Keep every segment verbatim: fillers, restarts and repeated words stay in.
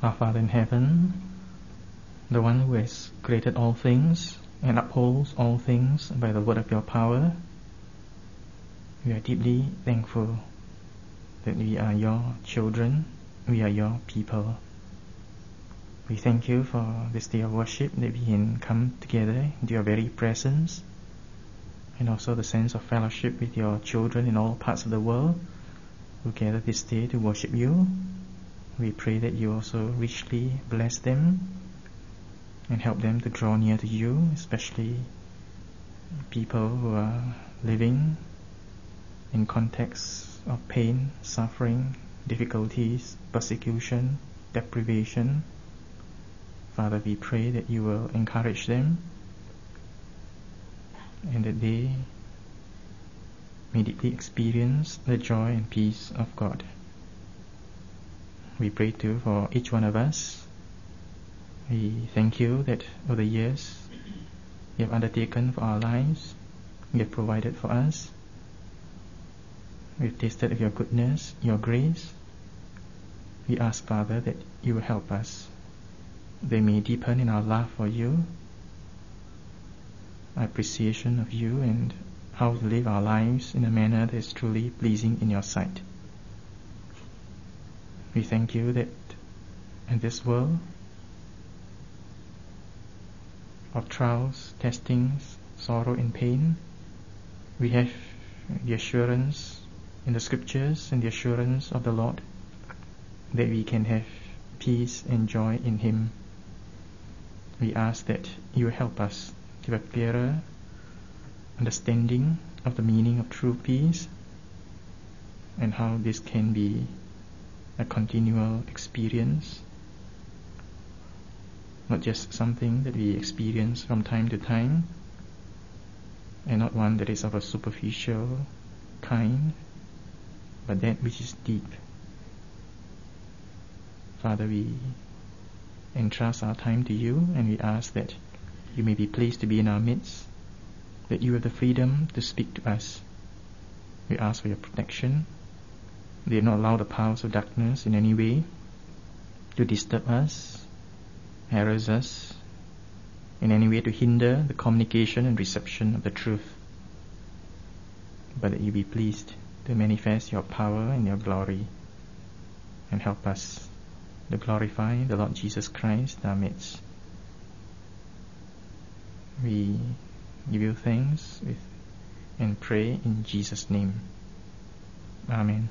Our Father in heaven, the one who has created all things and upholds all things by the word of your power, we are deeply thankful that we are your children, we are your people. We thank you for this day of worship, that we can come together into your very presence, and also the sense of fellowship with your children in all parts of the world who gather this day to worship you. We pray that you also richly bless them and help them to draw near to you, especially people who are living in contexts of pain, suffering, difficulties, persecution, deprivation. Father, we pray that you will encourage them and that they may deeply experience the joy and peace of God. We pray too for each one of us. We thank you that over the years you have undertaken for our lives, you have provided for us. We've tasted of your goodness, your grace. We ask, Father, that you will help us. They may deepen in our love for you, our appreciation of you, and how to live our lives in a manner that is truly pleasing in your sight. We thank you that in this world of trials, testings, sorrow and pain, we have the assurance in the scriptures and the assurance of the Lord that we can have peace and joy in Him. We ask that you help us to have a clearer understanding of the meaning of true peace and how this can be a continual experience, not just something that we experience from time to time, and not one that is of a superficial kind, but that which is deep. Father, we entrust our time to you, and we ask that you may be pleased to be in our midst, that you have the freedom to speak to us. We ask for your protection. They do not allow the powers of darkness in any way to disturb us, harass us, in any way to hinder the communication and reception of the truth, but that you be pleased to manifest your power and your glory, and help us to glorify the Lord Jesus Christ in our midst. We give you thanks with, and pray in Jesus' name. Amen.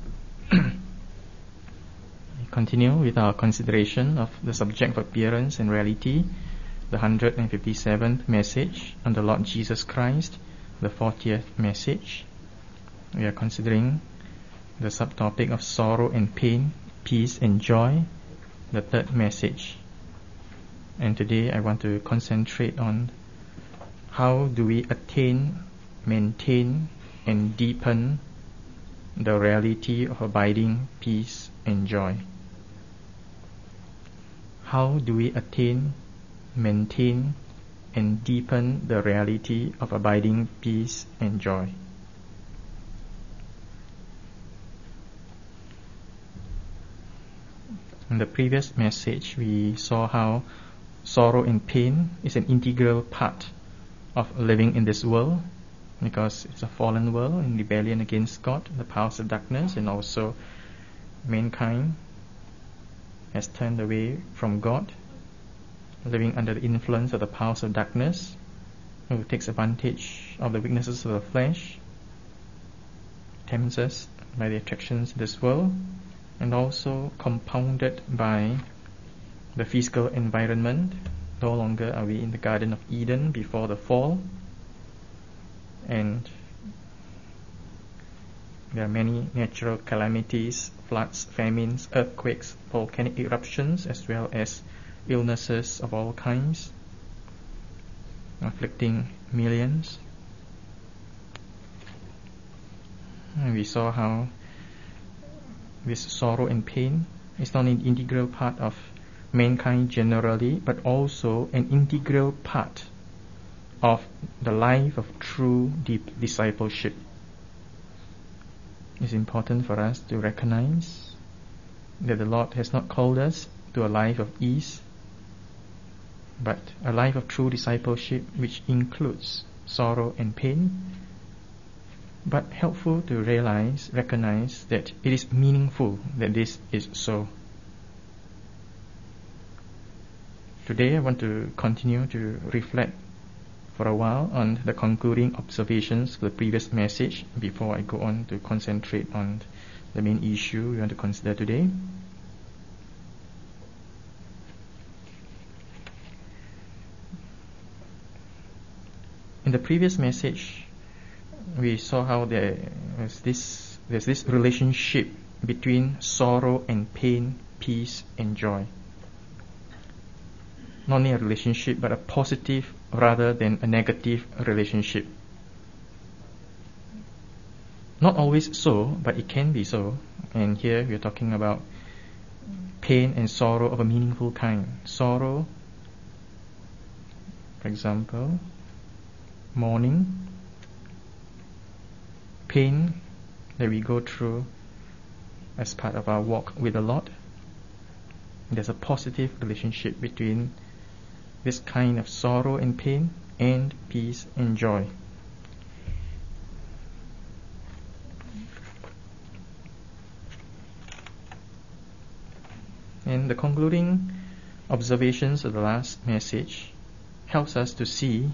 We continue with our consideration of the subject of appearance and reality, the one hundred fifty-seventh message on the Lord Jesus Christ, the fortieth message. We are considering the subtopic of sorrow and pain, peace and joy, the third message. And today I want to concentrate on how do we attain, maintain and deepen the reality of abiding peace and joy. How do we attain, maintain and deepen the reality of abiding peace and joy? In the previous message, we saw how sorrow and pain is an integral part of living in this world, because it's a fallen world in rebellion against God, the powers of darkness, and also mankind has turned away from God, living under the influence of the powers of darkness, who takes advantage of the weaknesses of the flesh, tempts us by the attractions of this world, and also compounded by the physical environment. No longer are we in the Garden of Eden before the fall, and there are many natural calamities, floods, famines, earthquakes, volcanic eruptions, as well as illnesses of all kinds, afflicting millions. And we saw how this sorrow and pain is not an integral part of mankind generally, but also an integral part of the life of true deep discipleship. It's important for us to recognize that the Lord has not called us to a life of ease, but a life of true discipleship which includes sorrow and pain, but helpful to realize, recognize that it is meaningful that this is so. Today I want to continue to reflect for a while on the concluding observations of the previous message before I go on to concentrate on the main issue we want to consider today. In the previous message, we saw how there is this there's this relationship between sorrow and pain, peace and joy. Not only a relationship, but a positive rather than a negative relationship. Not always so, but it can be so. And here we are talking about pain and sorrow of a meaningful kind. Sorrow, for example, mourning, pain that we go through as part of our walk with the Lord. There's a positive relationship between this kind of sorrow and pain and peace and joy. And the concluding observations of the last message helps us to see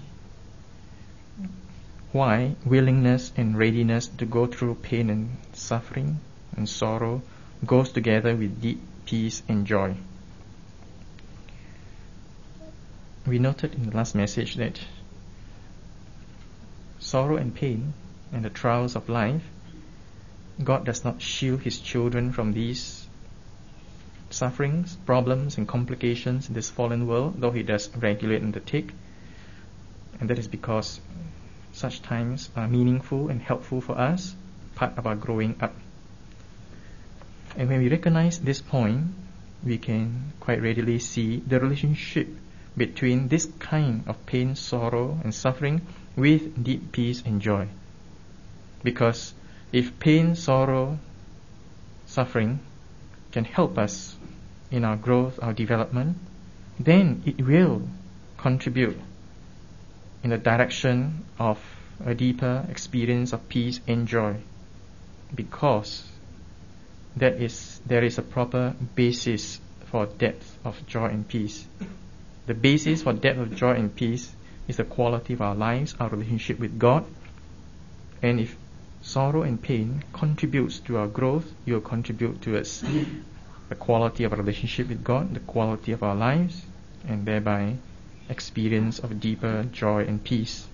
why willingness and readiness to go through pain and suffering and sorrow goes together with deep peace and joy. We noted in the last message that sorrow and pain and the trials of life, God does not shield His children from these sufferings, problems and complications in this fallen world, though He does regulate and undertake. And that is because such times are meaningful and helpful for us, part of our growing up. And when we recognize this point, we can quite readily see the relationship between this kind of pain, sorrow and suffering with deep peace and joy. Because if pain, sorrow, suffering can help us in our growth, our development, then it will contribute in the direction of a deeper experience of peace and joy, because that is there is a proper basis for depth of joy and peace. The basis for depth of joy and peace is the quality of our lives, our relationship with God. And if sorrow and pain contributes to our growth, it will contribute towards the quality of our relationship with God, the quality of our lives, and thereby experience of deeper joy and peace.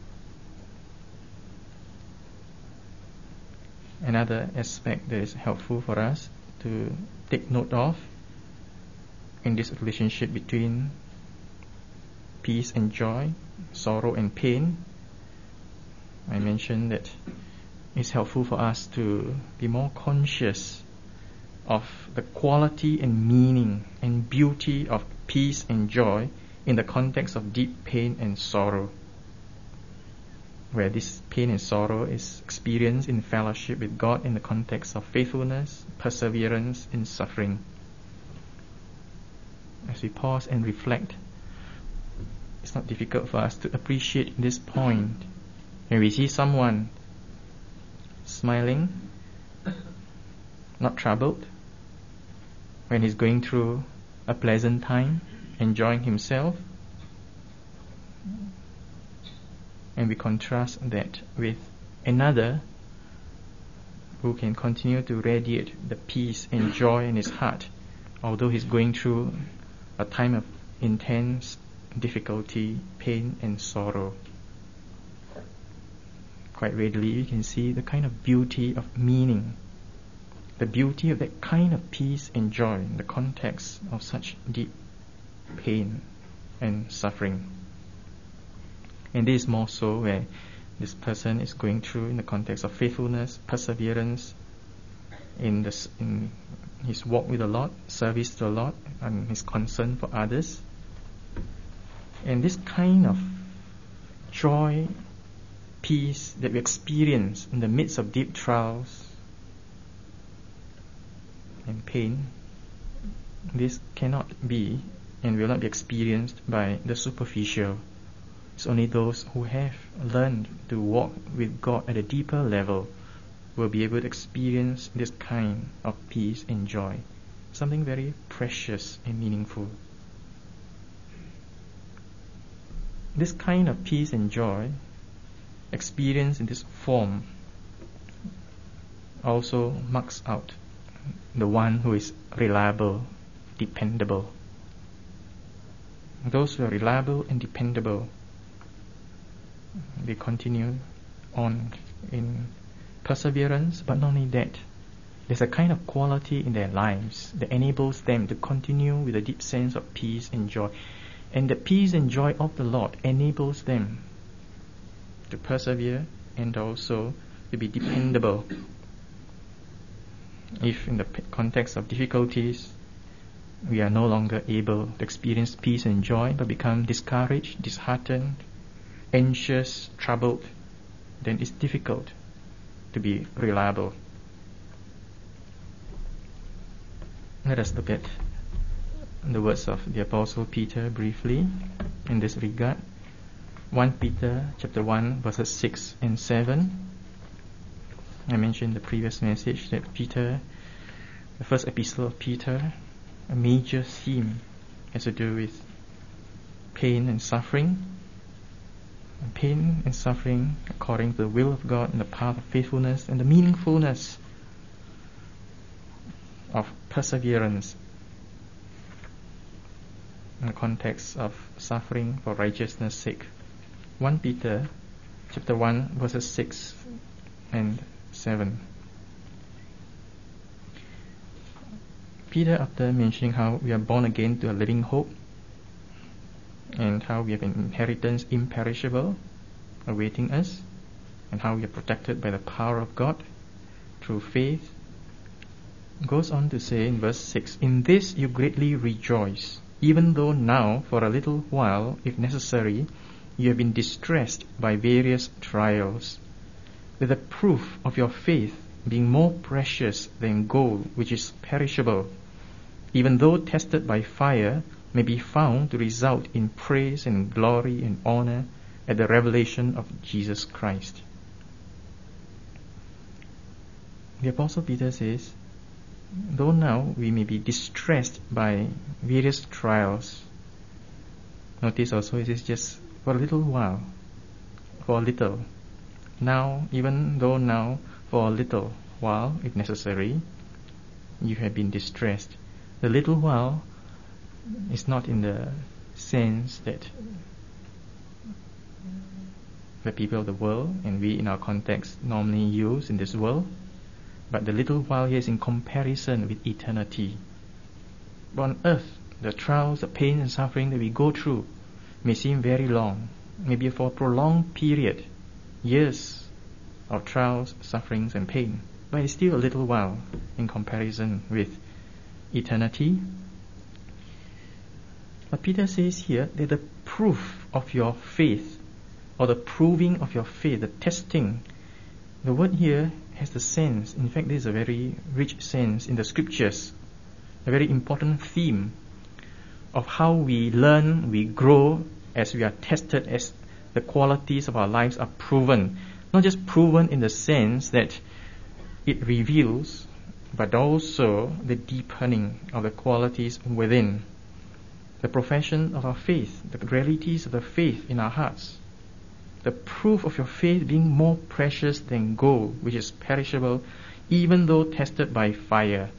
Another aspect that is helpful for us to take note of in this relationship between peace and joy, sorrow and pain, I mentioned that it's helpful for us to be more conscious of the quality and meaning and beauty of peace and joy in the context of deep pain and sorrow, where this pain and sorrow is experienced in fellowship with God in the context of faithfulness, perseverance in suffering. As we pause and reflect, it's not difficult for us to appreciate this point. When we see someone smiling, not troubled, when he's going through a pleasant time, enjoying himself, and we contrast that with another who can continue to radiate the peace and joy in his heart, although he's going through a time of intense difficulty, pain and sorrow. Quite readily you can see the kind of beauty of meaning, the beauty of that kind of peace and joy in the context of such deep pain and suffering. And this is more so where this person is going through in the context of faithfulness, perseverance in, this, in his walk with the Lord, service to the Lord, and his concern for others. And this kind of joy, peace that we experience in the midst of deep trials and pain This cannot be and will not be experienced by the superficial. It's only those who have learned to walk with God at a deeper level will be able to experience this kind of peace and joy, something very precious and meaningful. This kind of peace and joy, experienced in this form, also marks out the one who is reliable, dependable. Those who are reliable and dependable, they continue on in perseverance, but not only that, there's a kind of quality in their lives that enables them to continue with a deep sense of peace and joy. And the peace and joy of the Lord enables them to persevere and also to be dependable. If in the context of difficulties, we are no longer able to experience peace and joy, but become discouraged, disheartened, anxious, troubled, then it's difficult to be reliable. Let us look at the words of the Apostle Peter briefly in this regard. First Peter chapter one verses six and seven. I mentioned in the previous message that Peter, the first epistle of Peter, a major theme has to do with pain and suffering. And pain and suffering according to the will of God and the path of faithfulness and the meaningfulness of perseverance in the context of suffering for righteousness' sake. First Peter chapter one verses six and seven. Peter, after mentioning how we are born again to a living hope and how we have an inheritance imperishable awaiting us and how we are protected by the power of God through faith, goes on to say in verse six, "In this you greatly rejoice, even though now for a little while, if necessary, you have been distressed by various trials, with the proof of your faith being more precious than gold which is perishable, even though tested by fire, may be found to result in praise and glory and honor at the revelation of Jesus Christ." The Apostle Peter says, though now we may be distressed by various trials, notice also it is just for a little while, for a little. Now, even though now for a little while, if necessary, you have been distressed. The little while is not in the sense that the people of the world and we in our context normally use in this world, but the little while here is in comparison with eternity. On earth, the trials, the pain and suffering that we go through may seem very long, maybe for a prolonged period, years of trials, sufferings and pain, but it's still a little while in comparison with eternity. But Peter says here that the proof of your faith, or the proving of your faith, the testing, the word here has the sense, in fact this is a very rich sense in the scriptures, a very important theme of how we learn, we grow as we are tested, as the qualities of our lives are proven. Not just proven in the sense that it reveals, but also the deepening of the qualities within. The profession of our faith, the realities of the faith in our hearts. The proof of your faith being more precious than gold, which is perishable, even though tested by fire.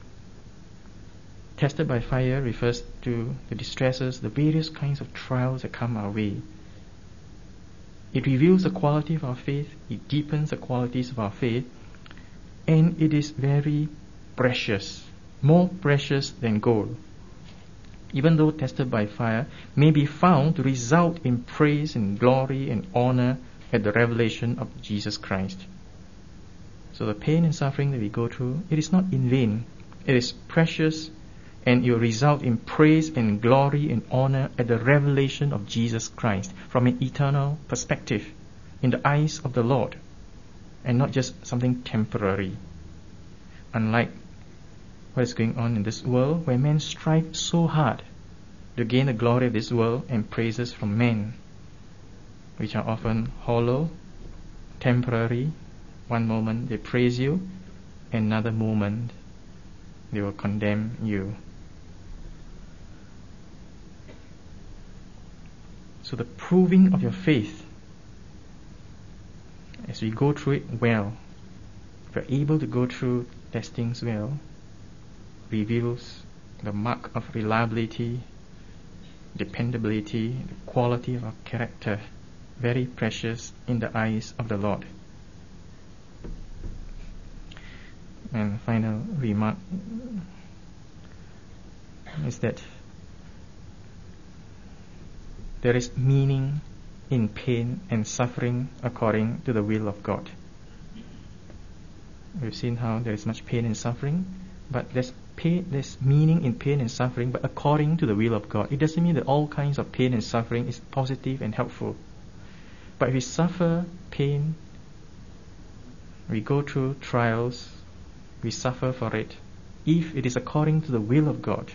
Tested by fire refers to the distresses, the various kinds of trials that come our way. It reveals the quality of our faith, it deepens the qualities of our faith, and it is very precious, more precious than gold. Even though tested by fire, may be found to result in praise and glory and honor at the revelation of Jesus Christ. So the pain and suffering that we go through, it is not in vain. It is precious, and it will result in praise and glory and honor at the revelation of Jesus Christ from an eternal perspective in the eyes of the Lord, and not just something temporary. Unlike what is going on in this world, where men strive so hard to gain the glory of this world and praises from men, which are often hollow, temporary. One moment they praise you, another moment they will condemn you. So the proving of your faith, as we go through it well, if we're able to go through testings well, reveals the mark of reliability, dependability, the quality of our character, very precious in the eyes of the Lord. And final remark is that there is meaning in pain and suffering according to the will of God. We've seen how there is much pain and suffering, but there's pain, there's meaning in pain and suffering, but according to the will of God. It doesn't mean that all kinds of pain and suffering is positive and helpful. But if we suffer pain, we go through trials, we suffer for it, if it is according to the will of God,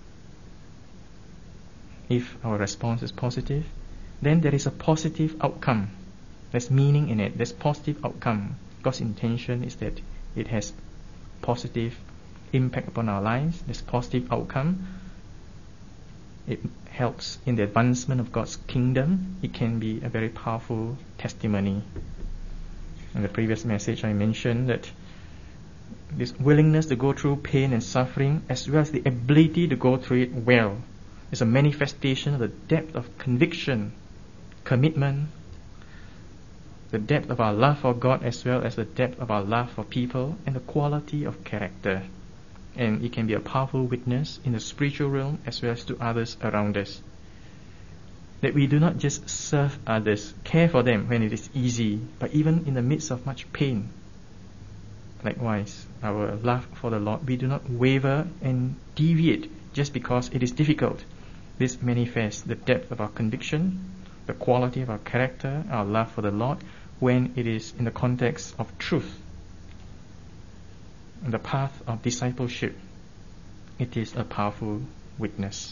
if our response is positive, then there is a positive outcome. There's meaning in it. There's positive outcome. God's intention is that it has positive impact upon our lives. There's positive outcome. It helps in the advancement of God's kingdom. It can be a very powerful testimony. In the previous message I mentioned that this willingness to go through pain and suffering, as well as the ability to go through it well, is a manifestation of the depth of conviction, commitment, the depth of our love for God, as well as the depth of our love for people, and the quality of character. And it can be a powerful witness in the spiritual realm as well as to others around us. That we do not just serve others, care for them when it is easy, but even in the midst of much pain. Likewise, our love for the Lord, we do not waver and deviate just because it is difficult. This manifests the depth of our conviction, the quality of our character, our love for the Lord, when it is in the context of truth, in the path of discipleship. It is a powerful witness.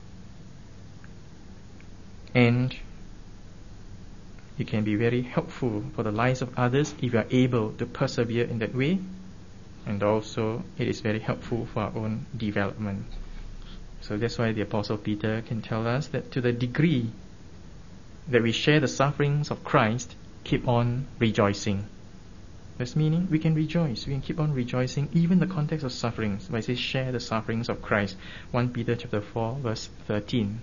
And it can be very helpful for the lives of others if we are able to persevere in that way. And also it is very helpful for our own development. So that's why the Apostle Peter can tell us that to the degree that we share the sufferings of Christ, keep on rejoicing. That's meaning we can rejoice. We can keep on rejoicing even in the context of sufferings. But it says share the sufferings of Christ. First Peter chapter four verse thirteen.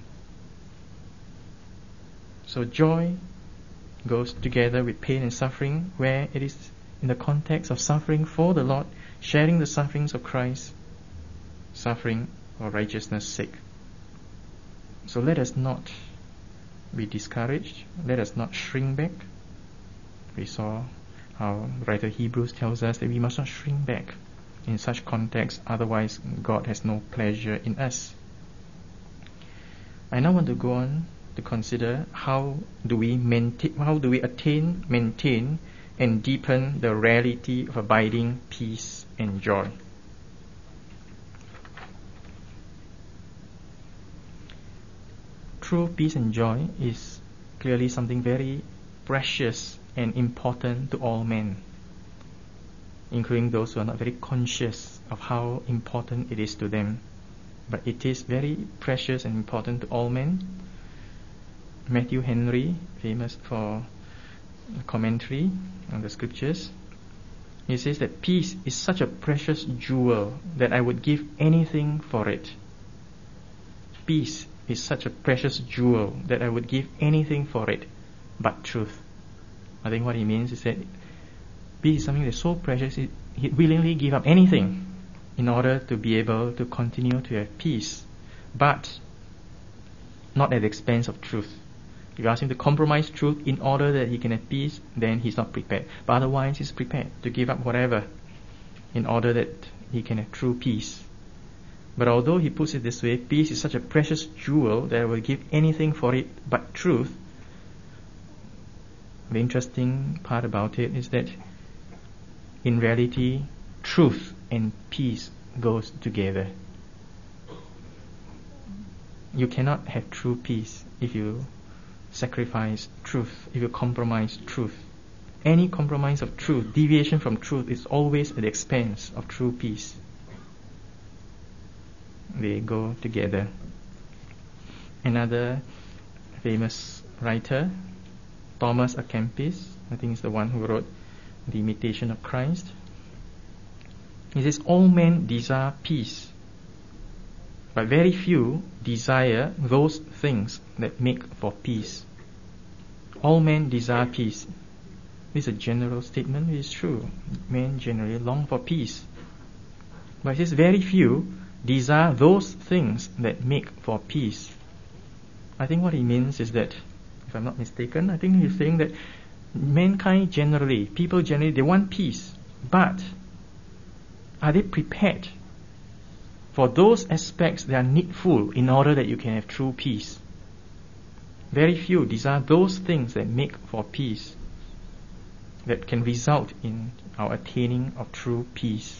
So joy goes together with pain and suffering, where it is in the context of suffering for the Lord, sharing the sufferings of Christ, suffering for righteousness' sake. So let us not be discouraged. Let us not shrink back. We saw how the writer Hebrews tells us that we must not shrink back in such context, otherwise God has no pleasure in us. I now want to go on to consider how do we maintain, how do we attain, maintain, and deepen the reality of abiding peace and joy. True peace and joy is clearly something very precious and important to all men, including those who are not very conscious of how important it is to them. But it is very precious and important to all men. Matthew Henry, famous for commentary on the scriptures, he says that peace is such a precious jewel that I would give anything for it. Peace is such a precious jewel that I would give anything for it but truth. I think what he means is that peace is something that's so precious, he'd willingly give up anything in order to be able to continue to have peace, but not at the expense of truth. If you ask him to compromise truth in order that he can have peace, then he's not prepared. But otherwise, he's prepared to give up whatever in order that he can have true peace. But although he puts it this way, peace is such a precious jewel that I will give anything for it but truth. The interesting part about it is that in reality, truth and peace goes together. You cannot have true peace if you sacrifice truth, if you compromise truth. Any compromise of truth, deviation from truth, is always at the expense of true peace. They go together. Another famous writer, Thomas à Kempis, I think is the one who wrote The Imitation of Christ. He says, all men desire peace, but very few desire those things that make for peace. All men desire peace. This is a general statement. It is true. Men generally long for peace. But it says very few desire those things that make for peace. I think what he means is that, if I'm not mistaken, I think he's saying that mankind generally, people generally, they want peace, but are they prepared for those aspects that are needful in order that you can have true peace? Very few desire those things that make for peace, that can result in our attaining of true peace.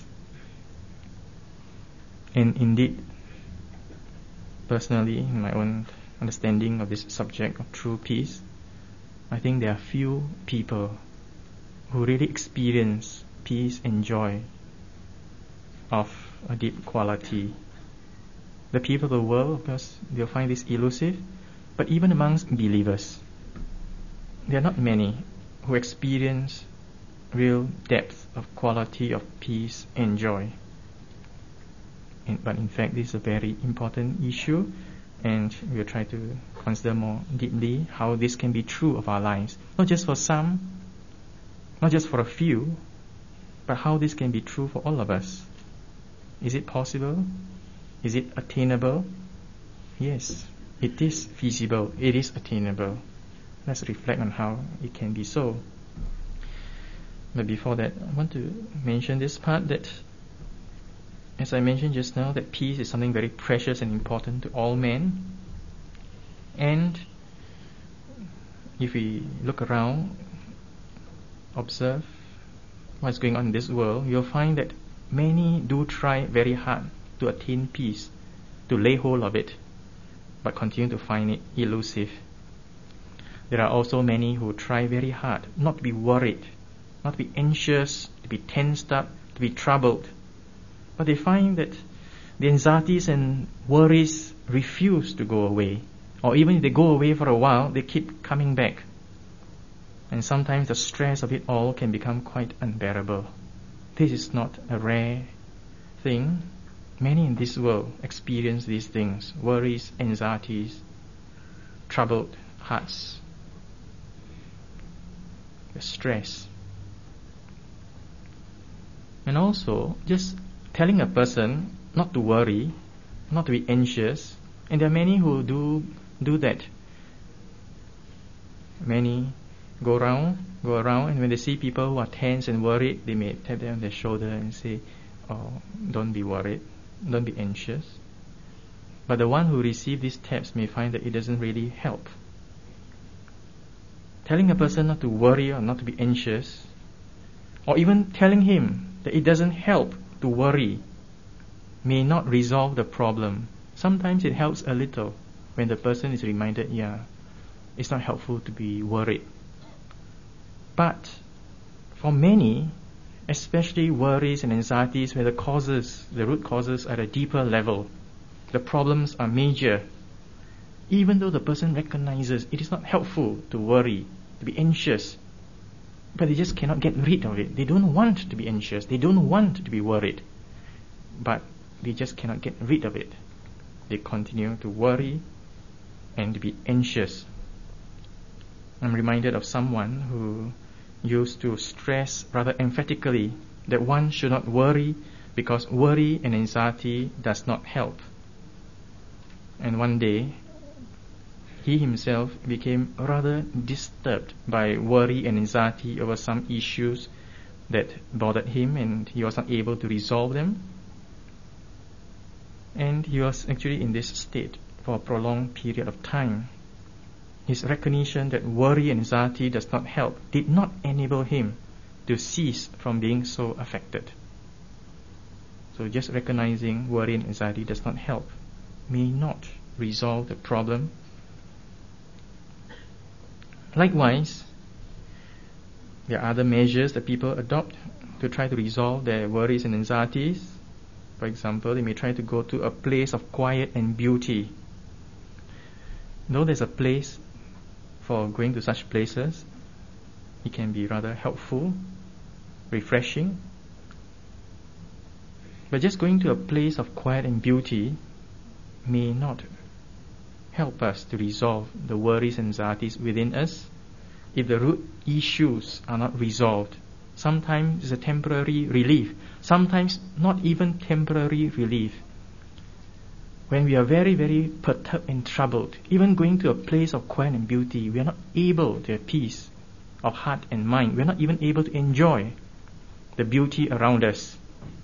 And indeed, personally, in my own understanding of this subject of true peace, I think there are few people who really experience peace and joy of a deep quality. The people of the world, of course, they'll find this elusive, but even amongst believers, there are not many who experience real depth of quality of peace and joy. And, but in fact, this is a very important issue, and we'll try to consider more deeply how this can be true of our lives. Not just for some, not just for a few, but how this can be true for all of us. Is it possible? Is it attainable? Yes, it is feasible. It is attainable. Let's reflect on how it can be so. But before that, I want to mention this part that, as I mentioned just now, that peace is something very precious and important to all men. And if we look around, observe what's going on in this world, you'll find that many do try very hard to attain peace, to lay hold of it, but continue to find it elusive. There are also many who try very hard not to be worried, not to be anxious, to be tensed up, to be troubled. But they find that the anxieties and worries refuse to go away. Or even if they go away for a while, they keep coming back. And sometimes the stress of it all can become quite unbearable. This is not a rare thing. Many in this world experience these things: worries, anxieties, troubled hearts, the stress. And also, just telling a person not to worry, not to be anxious, and there are many who do do that. Many go around, go around, and when they see people who are tense and worried, they may tap them on their shoulder and say, "Oh, don't be worried, don't be anxious." But the one who receives these taps may find that it doesn't really help. Telling a person not to worry or not to be anxious, or even telling him that it doesn't help to worry, may not resolve the problem. Sometimes it helps a little when the person is reminded, yeah, it's not helpful to be worried. But for many, especially worries and anxieties where the causes, the root causes are at a deeper level, the problems are major, even though the person recognizes it is not helpful to worry, to be anxious, but they just cannot get rid of it. They don't want to be anxious, they don't want to be worried, but they just cannot get rid of it. They continue to worry and to be anxious. I'm reminded of someone who used to stress rather emphatically that one should not worry because worry and anxiety does not help. And one day, he himself became rather disturbed by worry and anxiety over some issues that bothered him, and he was not able to resolve them. And he was actually in this state for a prolonged period of time. His recognition that worry and anxiety does not help did not enable him to cease from being so affected. So just recognizing worry and anxiety does not help, may not resolve the problem. Likewise, there are other measures that people adopt to try to resolve their worries and anxieties. For example, they may try to go to a place of quiet and beauty. Though there's a place for going to such places, it can be rather helpful, refreshing. But just going to a place of quiet and beauty may not help us to resolve the worries and anxieties within us if the root issues are not resolved. Sometimes it's a temporary relief, sometimes not even temporary relief. When we are very, very perturbed and troubled, even going to a place of quiet and beauty, we are not able to have peace of heart and mind. We are not even able to enjoy the beauty around us.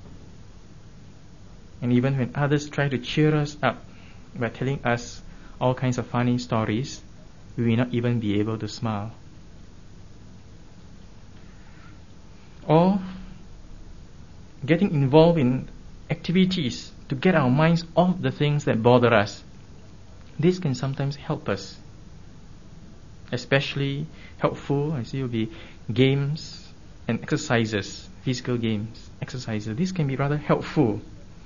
And even when others try to cheer us up by telling us all kinds of funny stories, we may not even be able to smile. Or getting involved in activities to get our minds off the things that bother us. This can sometimes help us. Especially helpful, I see, will be games and exercises, physical games, exercises. This can be rather helpful.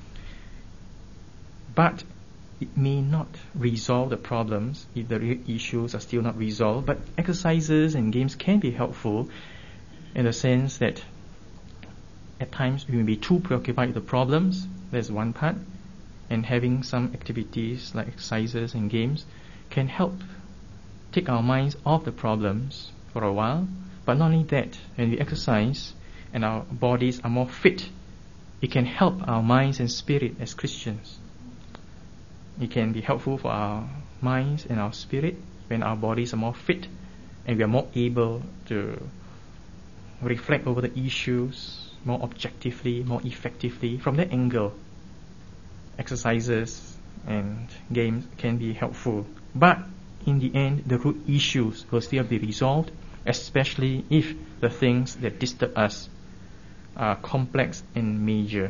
But it may not resolve the problems if the real issues are still not resolved. But exercises and games can be helpful in the sense that at times we may be too preoccupied with the problems. There's one part. And having some activities like exercises and games can help take our minds off the problems for a while. But not only that, when we exercise and our bodies are more fit, it can help our minds and spirit as Christians. It can be helpful for our minds and our spirit when our bodies are more fit and we are more able to reflect over the issues more objectively, more effectively. From that angle, exercises and games can be helpful. But in the end, the root issues will still be resolved, especially if the things that disturb us are complex and major.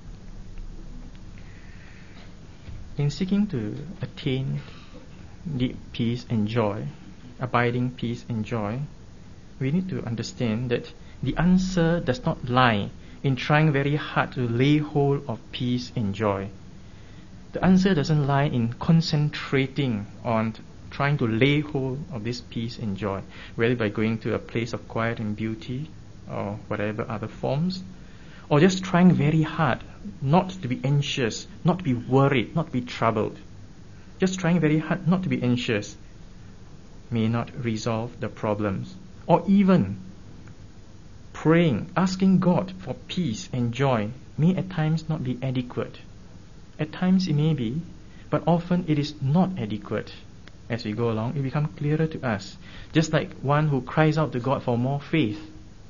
In seeking to attain deep peace and joy, abiding peace and joy, we need to understand that the answer does not lie in trying very hard to lay hold of peace and joy. The answer doesn't lie in concentrating on trying to lay hold of this peace and joy, whether by going to a place of quiet and beauty or whatever other forms, or just trying very hard not to be anxious, not to be worried, not to be troubled. Just trying very hard not to be anxious may not resolve the problems. Or even praying, asking God for peace and joy may at times not be adequate. At times it may be, but often it is not adequate. As we go along, it becomes clearer to us. Just like one who cries out to God for more faith.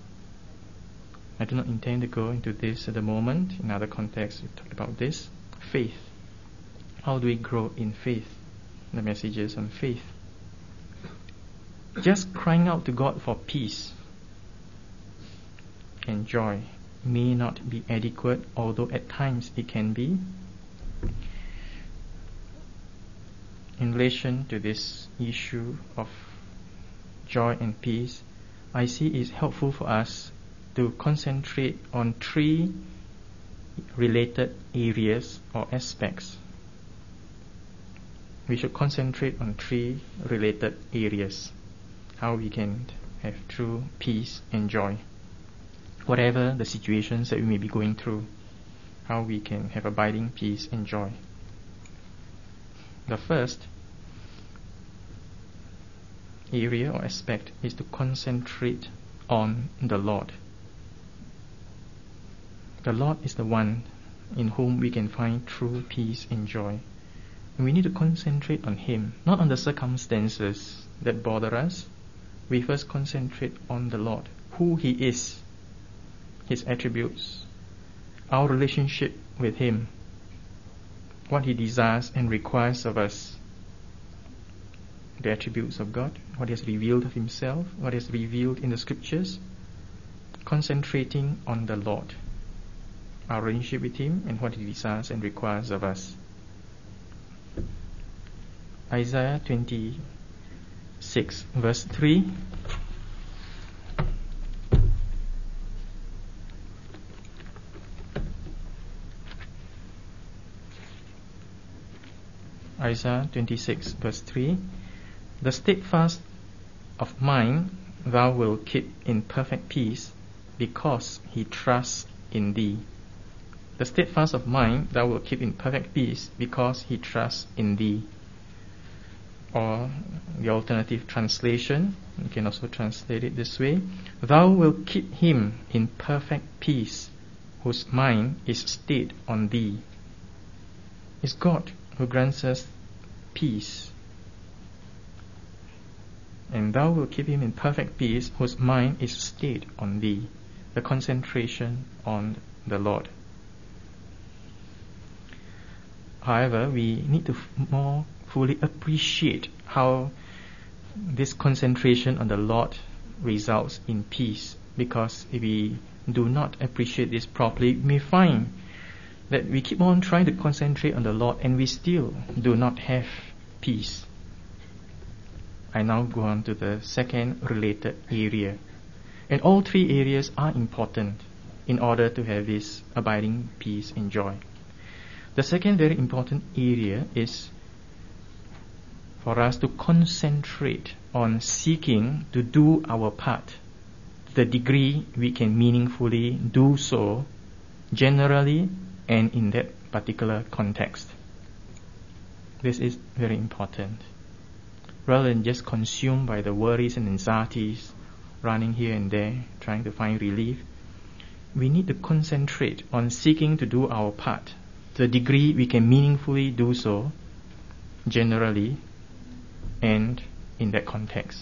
I do not intend to go into this at the moment. In other contexts, we talked about this. Faith. How do we grow in faith? The messages on faith. Just crying out to God for peace and joy may not be adequate, although at times it can be. In relation to this issue of joy and peace, I see it's helpful for us to concentrate on three related areas or aspects. We should concentrate on three related areas. How we can have true peace and joy. Whatever the situations that we may be going through, how we can have abiding peace and joy. The first area or aspect is to concentrate on the Lord. The Lord is the one in whom we can find true peace and joy. And we need to concentrate on Him, not on the circumstances that bother us. We first concentrate on the Lord, who He is, His attributes, our relationship with Him, what He desires and requires of us, the attributes of God, what He has revealed of Himself, what He has revealed in the Scriptures, concentrating on the Lord. our relationship with Him and what He desires and requires of us. Isaiah twenty-six verse three. Isaiah twenty-six verse three. The steadfast of mind thou wilt keep in perfect peace, because he trusts in thee. The steadfast of mind thou wilt keep in perfect peace, because he trusts in thee. Or the alternative translation, you can also translate it this way: thou wilt keep him in perfect peace, whose mind is stayed on thee. It's God who grants us peace. And thou wilt keep him in perfect peace, whose mind is stayed on thee. The concentration on the Lord. However, we need to f- more fully appreciate how this concentration on the Lord results in peace. Because if we do not appreciate this properly, we may find that we keep on trying to concentrate on the Lord and we still do not have peace. I now go on to the second related area. And all three areas are important in order to have this abiding peace and joy. The second very important area is for us to concentrate on seeking to do our part, to the degree we can meaningfully do so, generally and in that particular context. This is very important. Rather than just consumed by the worries and anxieties, running here and there, trying to find relief, we need to concentrate on seeking to do our part, to the degree we can meaningfully do so, generally and in that context.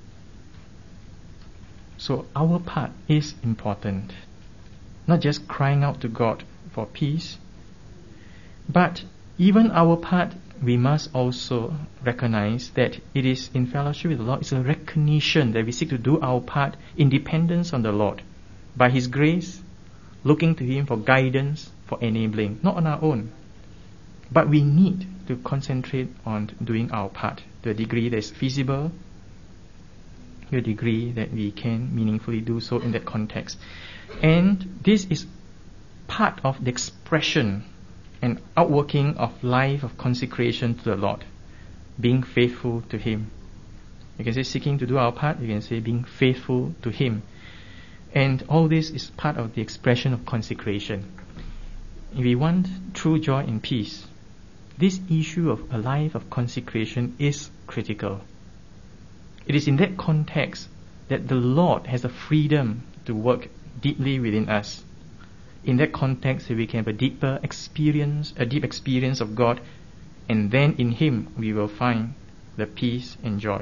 So our part is important. Not just crying out to God for peace, but even our part, we must also recognize that it is in fellowship with the Lord. It's a recognition that we seek to do our part in dependence on the Lord, by His grace, looking to Him for guidance, for enabling, not on our own. But we need to concentrate on doing our part to a degree that is feasible, to a degree that we can meaningfully do so in that context. And this is part of the expression and outworking of life of consecration to the Lord, being faithful to Him. You can say seeking to do our part, you can say being faithful to Him. And all this is part of the expression of consecration. If we want true joy and peace, this issue of a life of consecration is critical. It is in that context that the Lord has the freedom to work deeply within us. In that context, we can have a deeper experience, a deep experience of God, and then in Him we will find the peace and joy.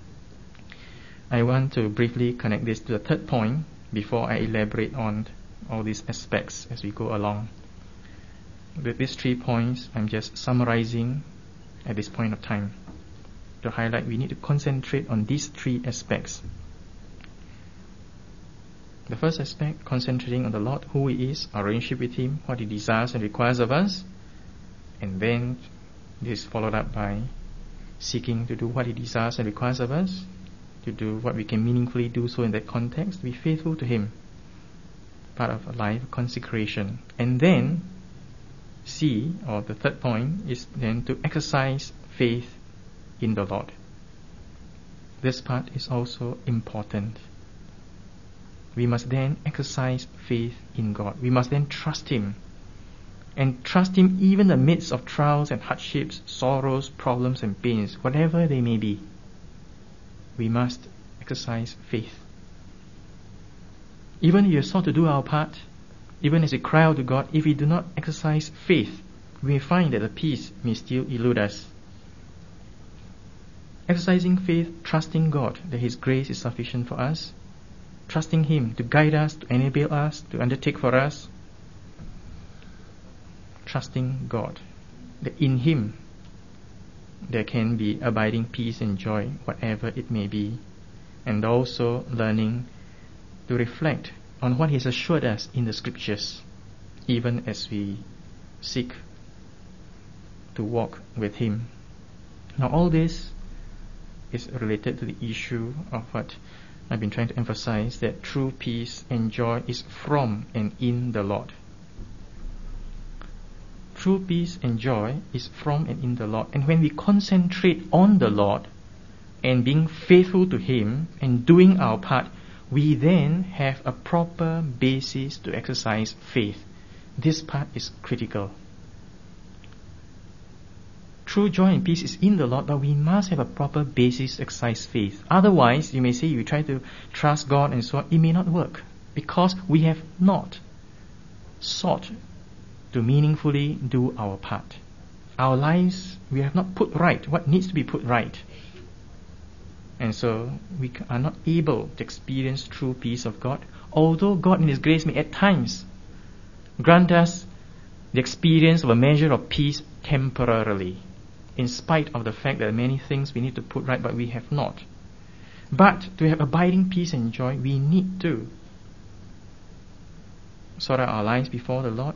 I want to briefly connect this to the third point before I elaborate on all these aspects as we go along. With these three points, I'm just summarizing at this point of time to highlight we need to concentrate on these three aspects. The first aspect, concentrating on the Lord, who He is, our relationship with Him, what He desires and requires of us. And then this is followed up by seeking to do what He desires and requires of us, to do what we can meaningfully do so in that context, to be faithful to Him, part of a life of consecration. And then C, or the third point, is then to exercise faith in the Lord. This part is also important. We must then exercise faith in God. We must then trust Him. And trust Him even in the midst of trials and hardships, sorrows, problems and pains, whatever they may be. We must exercise faith. Even if we are sought to do our part, even as we cry out to God, if we do not exercise faith, we may find that the peace may still elude us. Exercising faith, trusting God that His grace is sufficient for us, trusting Him to guide us, to enable us, to undertake for us. Trusting God that in Him there can be abiding peace and joy, whatever it may be. And also learning to reflect on what He has assured us in the Scriptures. even as we seek to walk with Him. Now all this is related to the issue of what I've been trying to emphasize, that true peace and joy is from and in the Lord. True peace and joy is from and in the Lord. And when we concentrate on the Lord and being faithful to Him and doing our part, we then have a proper basis to exercise faith. This part is critical. True joy and peace is in the Lord, but we must have a proper basis to exercise faith. Otherwise, you may say you try to trust God and so on, it may not work, because we have not sought to meaningfully do our part. Our lives, we have not put right what needs to be put right. And so we are not able to experience true peace of God, although God in His grace may at times grant us the experience of a measure of peace temporarily, in spite of the fact that many things we need to put right, but we have not. But to have abiding peace and joy, we need to sort out our lives before the Lord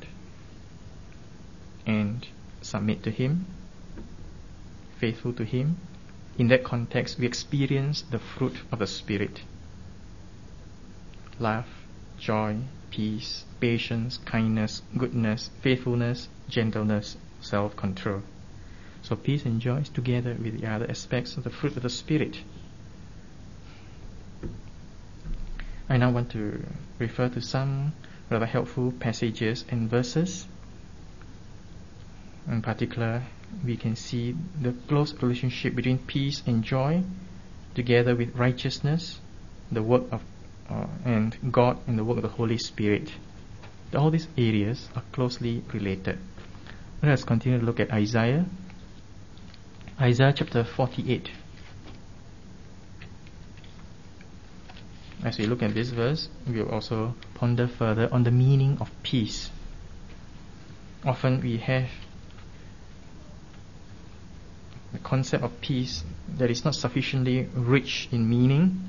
and submit to Him, faithful to Him. In that context, we experience the fruit of the Spirit: love, joy, peace, patience, kindness, goodness, faithfulness, gentleness, self-control. So peace and joy is together with the other aspects of the fruit of the Spirit. I now want to refer to some rather helpful passages and verses. In particular, we can see the close relationship between peace and joy together with righteousness, the work of uh, and God and the work of the Holy Spirit. All these areas are closely related. Let us continue to look at Isaiah. Isaiah chapter forty-eight. As we look at this verse, we will also ponder further on the meaning of peace. Often we have the concept of peace that is not sufficiently rich in meaning.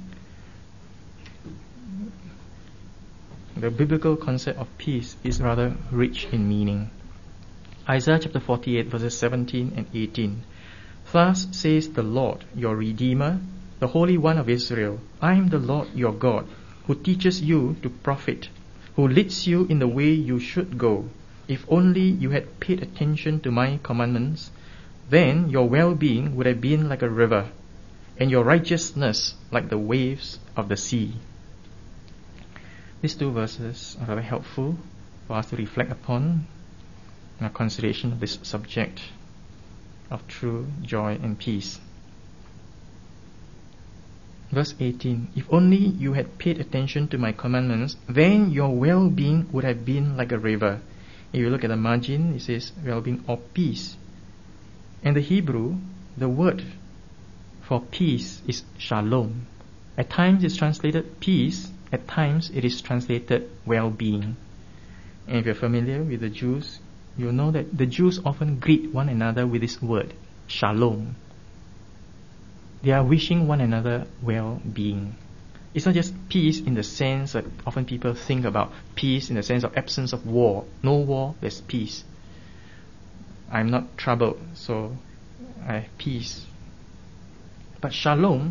The biblical concept of peace is rather rich in meaning. Isaiah chapter forty-eight, verses seventeen and eighteen. Thus says the Lord, your Redeemer, the Holy One of Israel, I am the Lord your God, who teaches you to profit, who leads you in the way you should go. If only you had paid attention to my commandments, then your well-being would have been like a river, and your righteousness like the waves of the sea. These two verses are very helpful for us to reflect upon in our consideration of this subject of true joy and peace. Verse eighteen, if only you had paid attention to my commandments, then your well-being would have been like a river. If you look at the margin, it says well-being or peace. In the Hebrew, the word for peace is shalom. At times it's translated peace, at times it is translated well-being. And if you're familiar with the Jews, you'll know that the Jews often greet one another with this word, shalom. They are wishing one another well-being. It's not just peace in the sense that often people think about peace in the sense of absence of war. No war, there's peace. I'm not troubled, so I have peace. But shalom,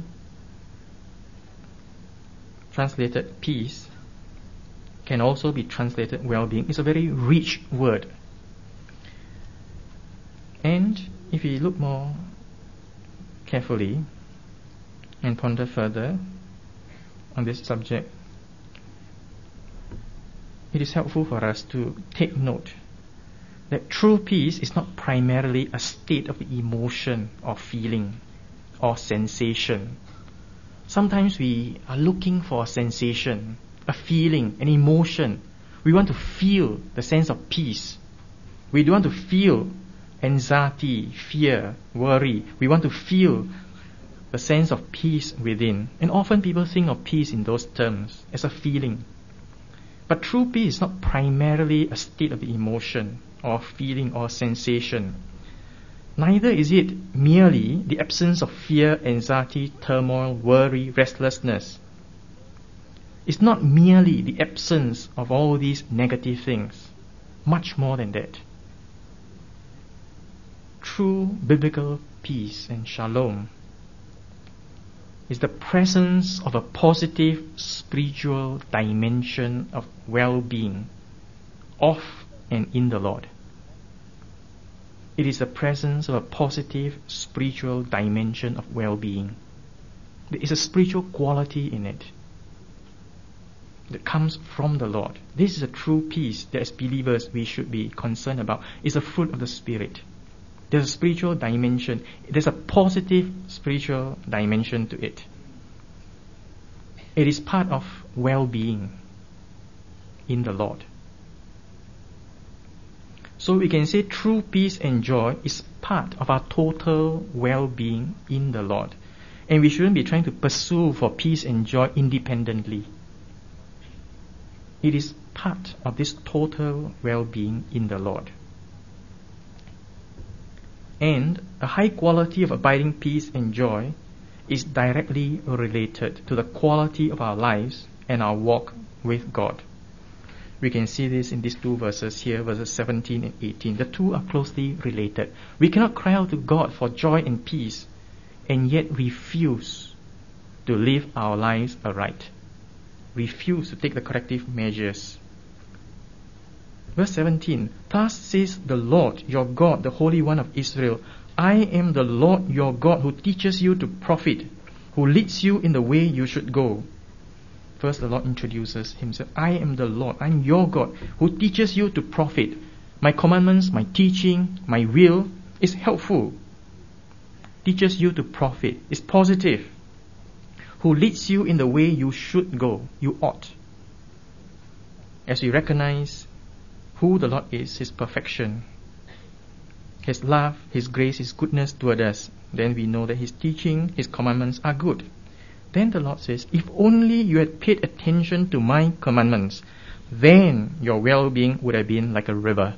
translated peace, can also be translated well-being. It's a very rich word. And if we look more carefully and ponder further on this subject, it is helpful for us to take note that true peace is not primarily a state of emotion or feeling or sensation. Sometimes we are looking for a sensation, a feeling, an emotion. We want to feel the sense of peace. We don't want to feel anxiety, fear, worry. We want to feel the sense of peace within. And often people think of peace in those terms, as a feeling. But true peace is not primarily a state of the emotion or feeling or sensation. Neither is it merely the absence of fear, anxiety, turmoil, worry, restlessness. It's not merely the absence of all these negative things. much more than that. True biblical peace and shalom is the presence of a positive spiritual dimension of well-being of and in the Lord. It is the presence of a positive spiritual dimension of well-being. There is a spiritual quality in it that comes from the Lord. This is a true peace that as believers we should be concerned about. It's a fruit of the Spirit. There's a spiritual dimension. There's a positive spiritual dimension to it. It is part of well-being in the Lord. So we can say true peace and joy is part of our total well-being in the Lord. And we shouldn't be trying to pursue for peace and joy independently. It is part of this total well-being in the Lord. And a high quality of abiding peace and joy is directly related to the quality of our lives and our walk with God. We can see this in these two verses here, verses seventeen and eighteen. The two are closely related. We cannot cry out to God for joy and peace and yet refuse to live our lives aright. Refuse to take the corrective measures. Verse seventeen, thus says the Lord your God, the Holy One of Israel, I am the Lord your God who teaches you to profit, who leads you in the way you should go. First the Lord introduces himself. I am the Lord, I am your God who teaches you to profit. My commandments, my teaching, my will is helpful. Teaches you to profit, is positive. Who leads you in the way you should go, you ought. As we recognize who the Lord is, His perfection, His love, His grace, His goodness toward us, then we know that His teaching, His commandments are good. Then the Lord says, if only you had paid attention to my commandments, then your well-being would have been like a river.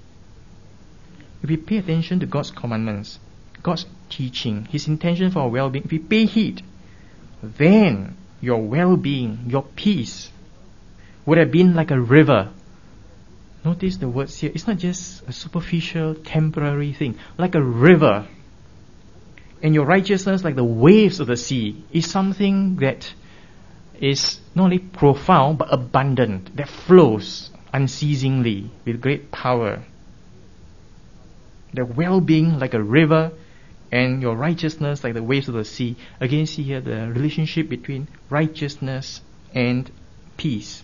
If we pay attention to God's commandments, God's teaching, His intention for our well-being, if we pay heed, then your well-being, your peace would have been like a river. Notice the words here. It's not just a superficial, temporary thing. Like a river. And your righteousness, like the waves of the sea, is something that is not only profound, but abundant, that flows unceasingly with great power. The well-being like a river, and your righteousness like the waves of the sea. Again, see here the relationship between righteousness and peace.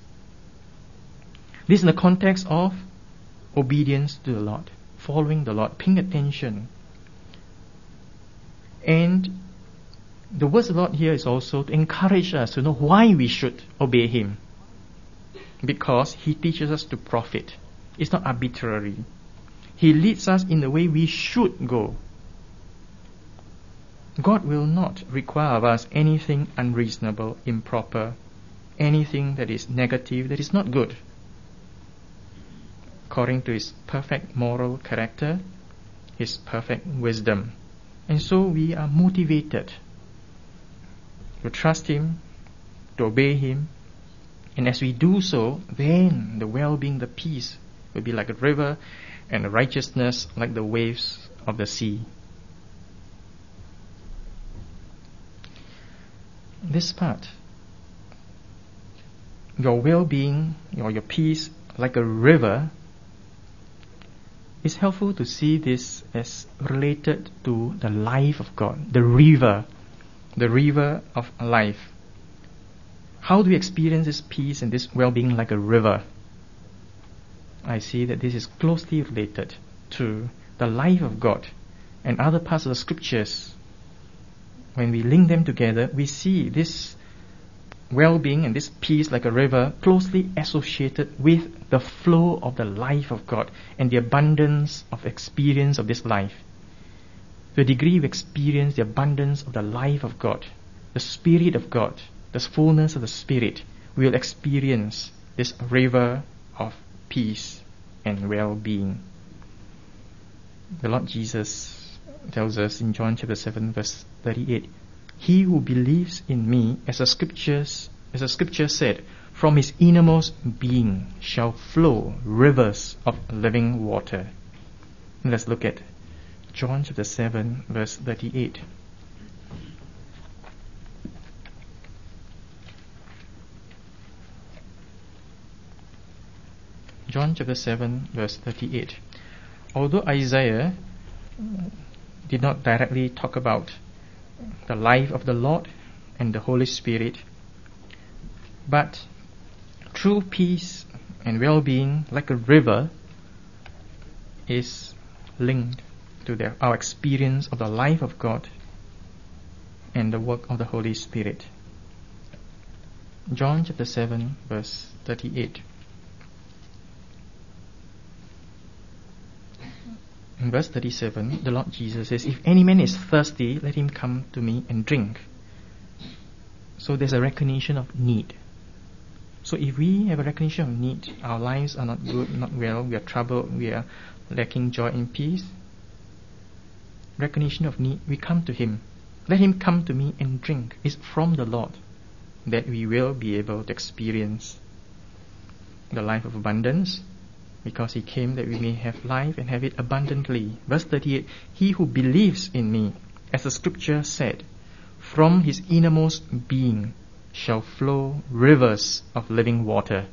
This in the context of obedience to the Lord, following the Lord, paying attention. And the words of the Lord here is also to encourage us to know why we should obey Him. Because He teaches us to profit. It's not arbitrary. He leads us in the way we should go. God will not require of us anything unreasonable, improper, anything that is negative, that is not good. According to His perfect moral character, His perfect wisdom. And so we are motivated to trust Him, to obey Him, and as we do so, then the well-being, the peace will be like a river, and the righteousness like the waves of the sea. This part, your well-being or your peace like a river, it's helpful to see this as related to the life of God, the river, the river of life. How do we experience this peace and this well-being like a river? I see that this is closely related to the life of God and other parts of the scriptures. When we link them together, we see this well-being and this peace like a river closely associated with the flow of the life of God and the abundance of experience of this life. To a degree we experience the abundance of the life of God, the Spirit of God, the fullness of the Spirit, we will experience this river of peace and well-being. The Lord Jesus tells us in John chapter seven verse thirty-eight, he who believes in me, as the scriptures as the scripture said, From his innermost being shall flow rivers of living water. Let's look at John chapter seven, verse thirty-eight. John chapter seven, verse thirty-eight. Although Isaiah did not directly talk about the life of the Lord and the Holy Spirit, but true peace and well-being, like a river, is linked to the, our experience of the life of God and the work of the Holy Spirit. John chapter seven, verse thirty-eight. In verse thirty-seven, the Lord Jesus says, "If any man is thirsty, let him come to me and drink." So there's a recognition of need. So if we have a recognition of need, our lives are not good, not well, we are troubled, we are lacking joy and peace. Recognition of need, we come to Him. Let him come to me and drink. It's from the Lord that we will be able to experience the life of abundance, because He came that we may have life and have it abundantly. Verse thirty-eight, "He who believes in me, as the scripture said, from his innermost being shall flow rivers of living water."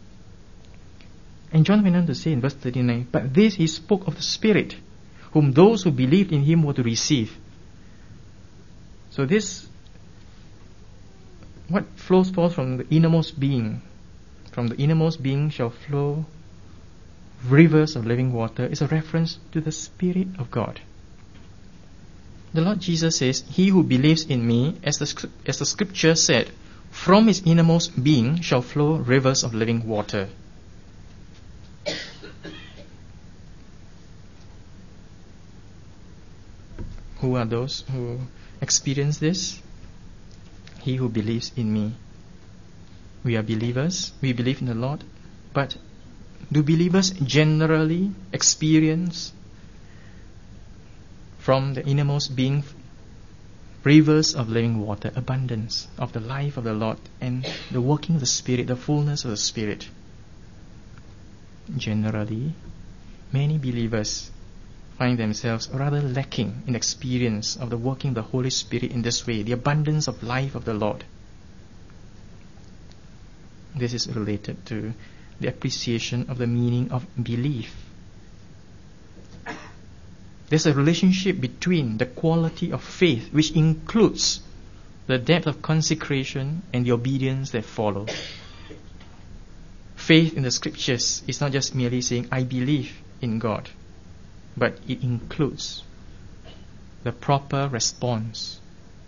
And John went on to say in verse thirty-nine, "But this he spoke of the Spirit, whom those who believed in him were to receive." So this, what flows forth from the innermost being, from the innermost being shall flow rivers of living water, is a reference to the Spirit of God. The Lord Jesus says, "He who believes in me, as the, as the scripture said, from his innermost being shall flow rivers of living water." Who are those who experience this? He who believes in me. We are believers, we believe in the Lord, but do believers generally experience from the innermost being rivers of living water, abundance of the life of the Lord and the working of the Spirit, the fullness of the Spirit? Generally, many believers find themselves rather lacking in experience of the working of the Holy Spirit in this way, the abundance of life of the Lord. This is related to the appreciation of the meaning of belief. There's a relationship between the quality of faith, which includes the depth of consecration and the obedience that follow. Faith in the scriptures is not just merely saying, "I believe in God," but it includes the proper response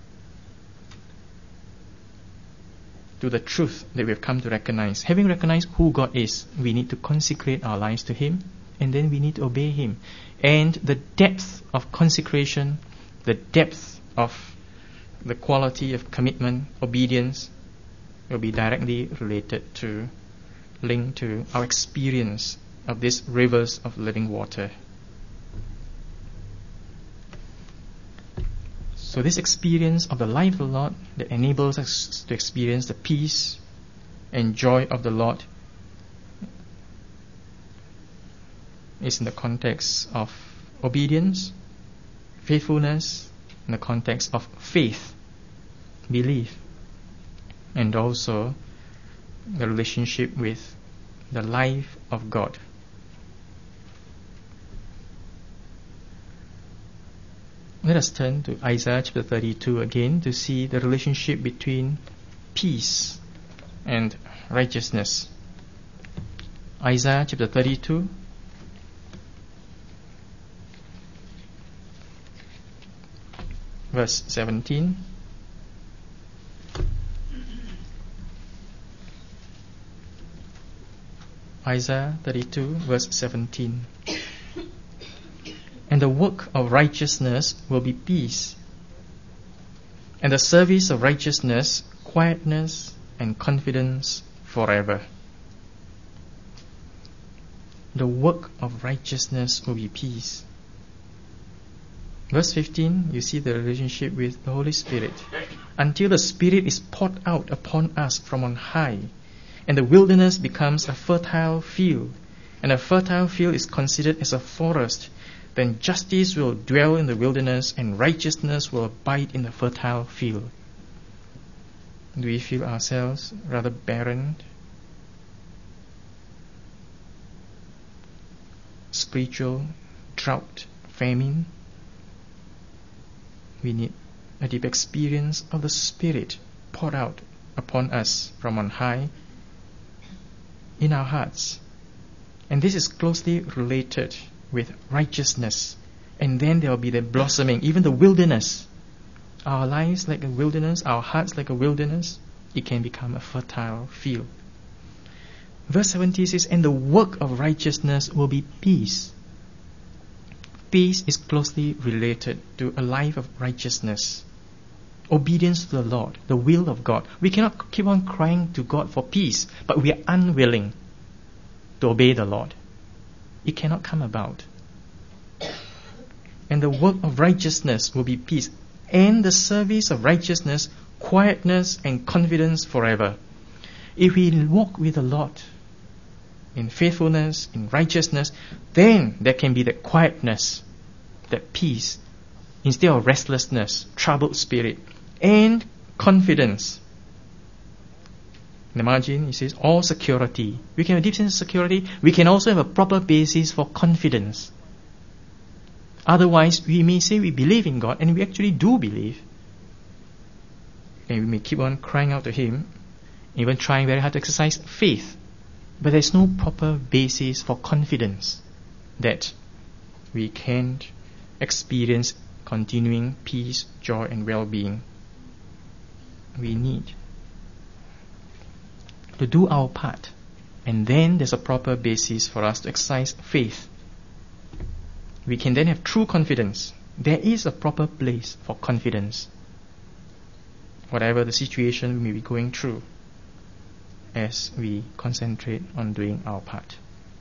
to the truth that we have come to recognize. Having recognized who God is, we need to consecrate our lives to Him, and then we need to obey Him. And the depth of consecration, the depth of the quality of commitment, obedience, will be directly related to, linked to our experience of these rivers of living water. So this experience of the life of the Lord that enables us to experience the peace and joy of the Lord is in the context of obedience, faithfulness, in the context of faith, belief, and also the relationship with the life of God. Let us turn to Isaiah chapter thirty-two again to see the relationship between peace and righteousness. Isaiah chapter thirty-two, verse seventeen. Isaiah thirty-two, verse seventeen. "And the work of righteousness will be peace, and the service of righteousness, quietness and confidence forever." The work of righteousness will be peace. Verse fifteen, you see the relationship with the Holy Spirit. "Until the Spirit is poured out upon us from on high, and the wilderness becomes a fertile field, and a fertile field is considered as a forest, then justice will dwell in the wilderness and righteousness will abide in the fertile field. Do we feel ourselves rather barren? Spiritual drought, famine? We need a deep experience of the Spirit poured out upon us from on high in our hearts. And this is closely related with righteousness. And then there will be the blossoming, even the wilderness. Our lives like a wilderness, our hearts like a wilderness, it can become a fertile field. Verse seventy says, and the work of righteousness will be peace. Peace is closely related to a life of righteousness. Obedience to the Lord, the will of God. We cannot keep on crying to God for peace, but we are unwilling to obey the Lord. It cannot come about. And the work of righteousness will be peace, and the service of righteousness, quietness and confidence forever. If we walk with the Lord in faithfulness, in righteousness, then there can be that quietness, that peace, instead of restlessness, troubled spirit, and confidence. In the margin, he says, all security. We can have a deep sense of security. We can also have a proper basis for confidence. Otherwise, we may say we believe in God, and we actually do believe. And we may keep on crying out to Him, even trying very hard to exercise faith. But there's no proper basis for confidence that we can experience continuing peace, joy, and well-being. We need to do our part, and then there's a proper basis for us to exercise faith. We can then have true confidence. There is a proper place for confidence, whatever the situation we may be going through, as we concentrate on doing our part.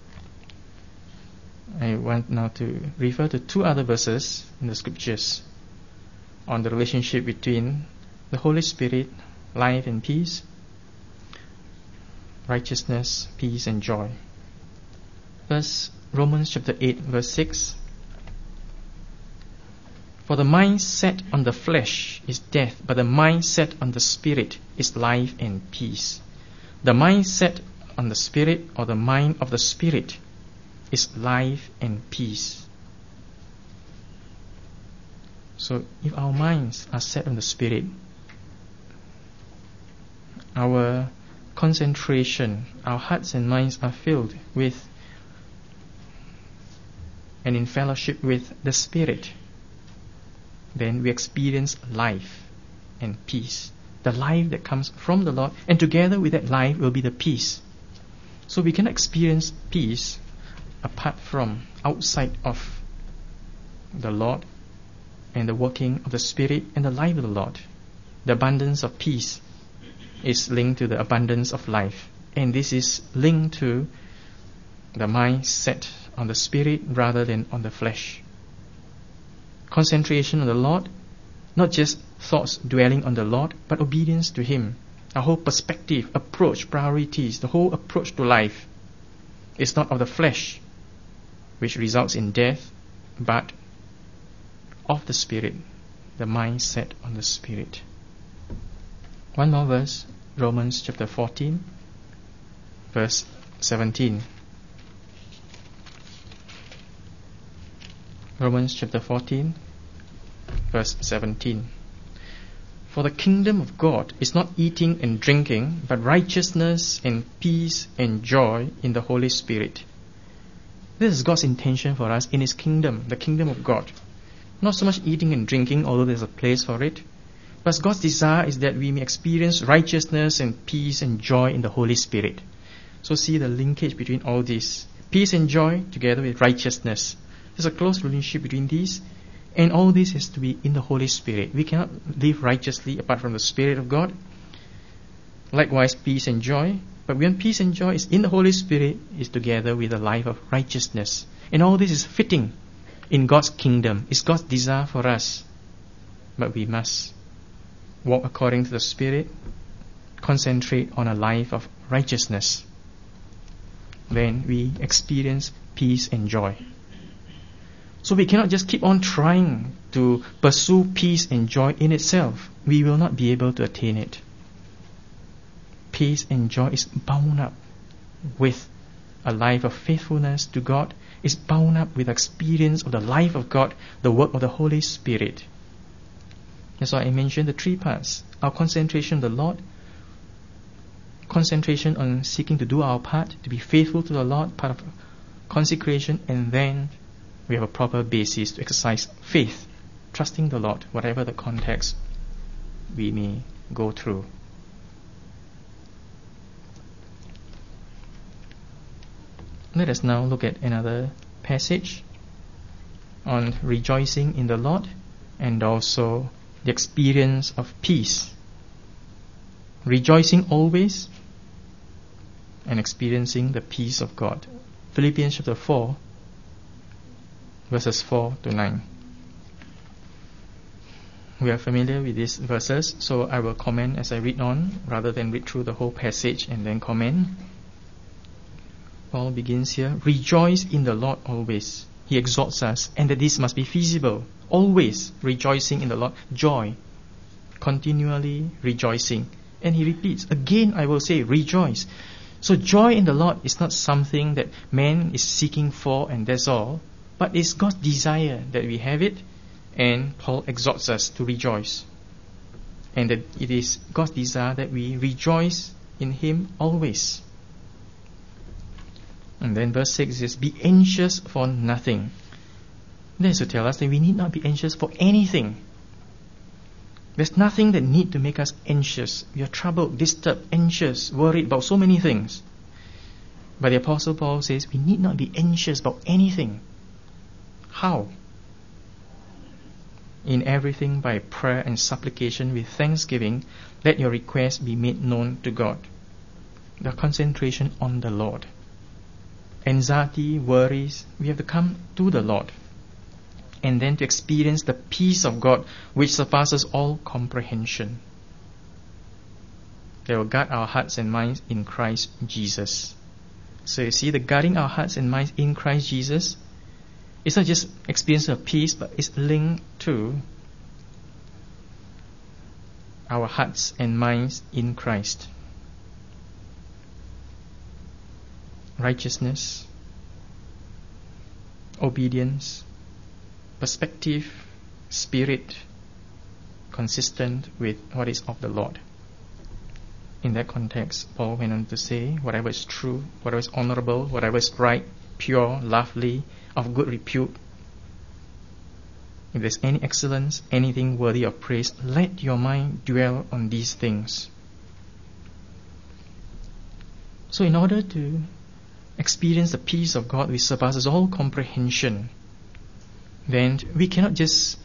I want now to refer to two other verses in the scriptures on the relationship between the Holy Spirit, life and peace, righteousness, peace and joy. First, Romans chapter eight, verse six. For the mind set on the flesh is death, but the mind set on the Spirit is life and peace. The mind set on the Spirit, or the mind of the Spirit, is life and peace. So if our minds are set on the Spirit, our concentration, our hearts and minds are filled with and in fellowship with the Spirit, then we experience life and peace. The life that comes from the Lord, and together with that life will be the peace. So we can experience peace apart from, outside of the Lord and the working of the Spirit and the life of the Lord. The abundance of peace is linked to the abundance of life, and this is linked to the mind set on the Spirit rather than on the flesh. Concentration on the Lord, not just thoughts dwelling on the Lord, but obedience to Him. Our whole perspective, approach, priorities, the whole approach to life is not of the flesh, which results in death, but of the Spirit, the mind set on the Spirit. One more verse, Romans chapter fourteen, verse seventeen. Romans chapter fourteen, verse seventeen. For the kingdom of God is not eating and drinking, but righteousness and peace and joy in the Holy Spirit. This is God's intention for us in His kingdom, the kingdom of God. Not so much eating and drinking, although there's a place for it, but God's desire is that we may experience righteousness and peace and joy in the Holy Spirit. So see the linkage between all this. Peace and joy together with righteousness. There's a close relationship between these, and all this has to be in the Holy Spirit. We cannot live righteously apart from the Spirit of God. Likewise, peace and joy. But when peace and joy is in the Holy Spirit, is together with a life of righteousness. And all this is fitting in God's kingdom. It's God's desire for us. But we must walk according to the Spirit, concentrate on a life of righteousness, then we experience peace and joy. So we cannot just keep on trying to pursue peace and joy in itself. We will not be able to attain it. Peace and joy is bound up with a life of faithfulness to God, is bound up with experience of the life of God, the work of the Holy Spirit. That's why I mentioned the three parts. Our concentration on the Lord, concentration on seeking to do our part, to be faithful to the Lord, part of consecration, and then we have a proper basis to exercise faith, trusting the Lord, whatever the context we may go through. Let us now look at another passage on rejoicing in the Lord and also the experience of peace. Rejoicing always and experiencing the peace of God. Philippians chapter four, verses four to nine. We are familiar with these verses, so I will comment as I read on rather than read through the whole passage and then comment. Paul begins here, rejoice in the Lord always. He exhorts us, and that this must be feasible. Always rejoicing in the Lord. Joy. Continually rejoicing. And he repeats, again I will say, rejoice. So joy in the Lord is not something that man is seeking for and that's all, but it's God's desire that we have it, and Paul exhorts us to rejoice. And that it is God's desire that we rejoice in Him always. And then verse six is, be anxious for nothing. That is to tell us that we need not be anxious for anything. There's nothing that need to make us anxious. We are troubled, disturbed, anxious, worried about so many things. But the Apostle Paul says we need not be anxious about anything. How? In everything by prayer and supplication with thanksgiving, let your requests be made known to God. The concentration on the Lord. Anxiety, worries, we have to come to the Lord. And then to experience the peace of God which surpasses all comprehension. They will guard our hearts and minds in Christ Jesus. So you see, the guarding our hearts and minds in Christ Jesus, it's not just experience of peace, but it's linked to our hearts and minds in Christ. Righteousness, obedience, perspective, spirit, consistent with what is of the Lord. In that context, Paul went on to say, whatever is true, whatever is honorable, whatever is right, pure, lovely, of good repute, if there's any excellence, anything worthy of praise, let your mind dwell on these things. So in order to experience the peace of God which surpasses all comprehension, then we cannot just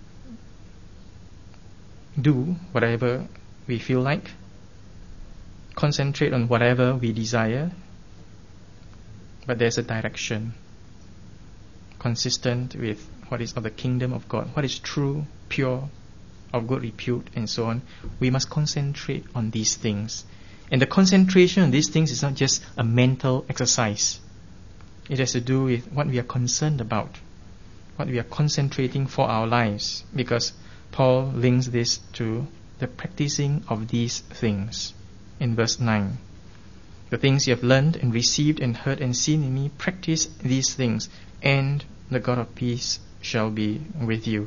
do whatever we feel like, concentrate on whatever we desire, but there's a direction consistent with what is of the kingdom of God, what is true, pure, of good repute, and so on. We must concentrate on these things. And the concentration on these things is not just a mental exercise. It has to do with what we are concerned about, what we are concentrating for our lives, because Paul links this to the practicing of these things. In verse nine, the things you have learned and received and heard and seen in me, practice these things, and the God of peace shall be with you.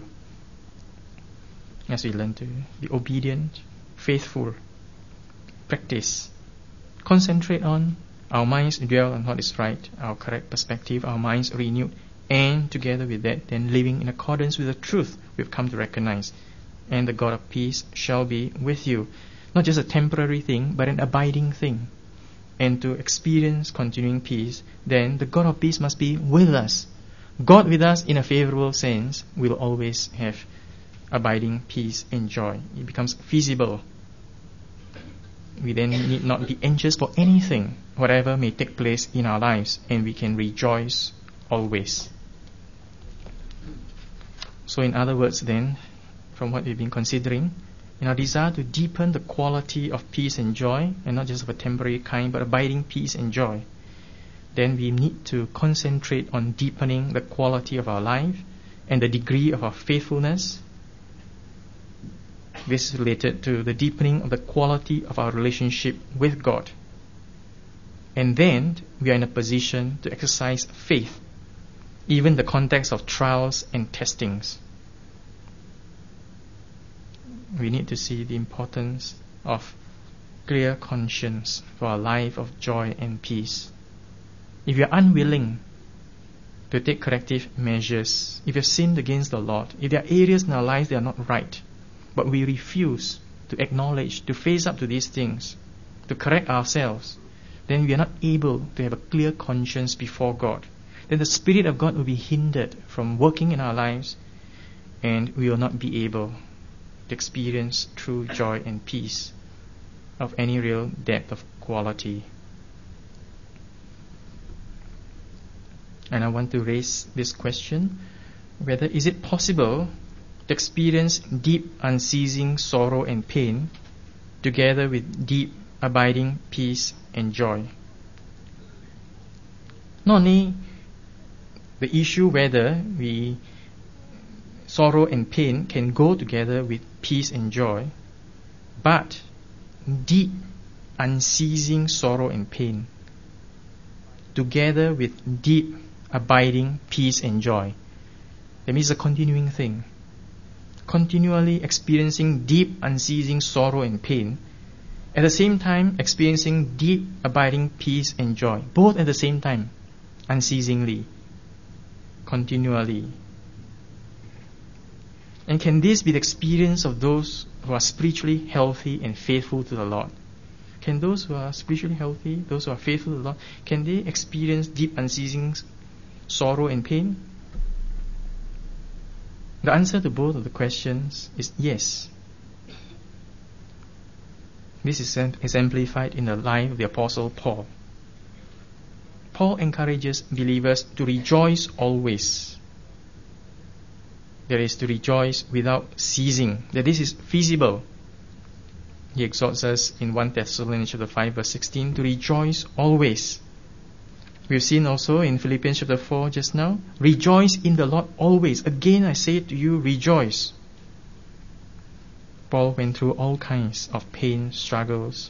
As we learn to be obedient, faithful, practice, concentrate on, our minds dwell on what is right, our correct perspective, our minds renewed, and together with that, then living in accordance with the truth we've come to recognize. And the God of peace shall be with you. Not just a temporary thing, but an abiding thing. And to experience continuing peace, then the God of peace must be with us. God with us in a favorable sense will always have abiding peace and joy. It becomes feasible. We then need not be anxious for anything, whatever may take place in our lives, and we can rejoice always. So in other words then, from what we've been considering, in our desire to deepen the quality of peace and joy, and not just of a temporary kind, but abiding peace and joy, then we need to concentrate on deepening the quality of our life and the degree of our faithfulness. This is related to the deepening of the quality of our relationship with God. And then we are in a position to exercise faith, even in the context of trials and testings. We need to see the importance of clear conscience for a life of joy and peace. If you are unwilling to take corrective measures, if you have sinned against the Lord, if there are areas in our lives that are not right, but we refuse to acknowledge, to face up to these things, to correct ourselves, then we are not able to have a clear conscience before God. Then the Spirit of God will be hindered from working in our lives, and we will not be able to experience true joy and peace of any real depth of quality. And I want to raise this question, whether is it possible to experience deep unceasing sorrow and pain together with deep abiding peace and joy. Not only the issue whether we sorrow and pain can go together with peace and joy, but deep unceasing sorrow and pain together with deep abiding peace and joy. That means a continuing thing. Continually experiencing deep unceasing sorrow and pain, at the same time experiencing deep abiding peace and joy, both at the same time, unceasingly, continually. And can this be the experience of those who are spiritually healthy and faithful to the Lord? Can those who are spiritually healthy, those who are faithful to the Lord, can they experience deep unceasing sorrow and pain? The answer to both of the questions is yes. This is exemplified in the life of the Apostle Paul. Paul encourages believers to rejoice always. That is, to rejoice without ceasing. That this is feasible. He exhorts us in First Thessalonians chapter five verse sixteen to rejoice always. We've seen also in Philippians chapter four just now, rejoice in the Lord always. Again I say to you, rejoice. Paul went through all kinds of pain, struggles,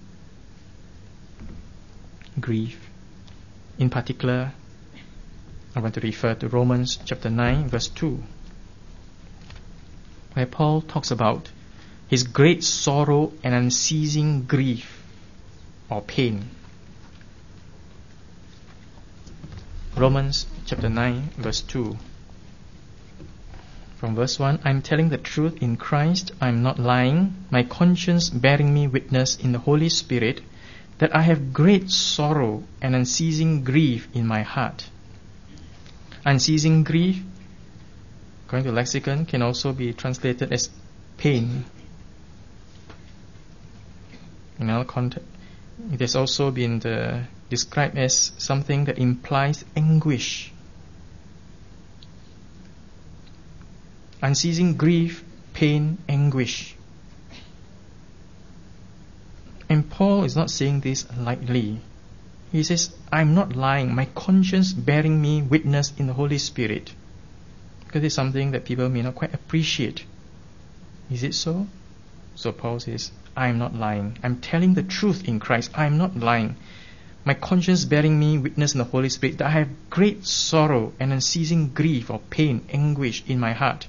grief. In particular, I want to refer to Romans chapter nine verse two, where Paul talks about his great sorrow and unceasing grief or pain. Romans chapter nine verse two. From verse one, I am telling the truth in Christ, I am not lying, my conscience bearing me witness in the Holy Spirit, that I have great sorrow and unceasing grief in my heart. Unceasing grief, according to lexicon, can also be translated as pain. In our context, it has also been the, described as something that implies anguish. Unceasing grief, pain, anguish. And Paul is not saying this lightly. He says, I'm not lying, my conscience bearing me witness in the Holy Spirit. Because it's something that people may not quite appreciate. Is it so? So Paul says, I'm not lying. I'm telling the truth in Christ. I'm not lying. My conscience bearing me witness in the Holy Spirit that I have great sorrow and unceasing grief or pain, anguish in my heart.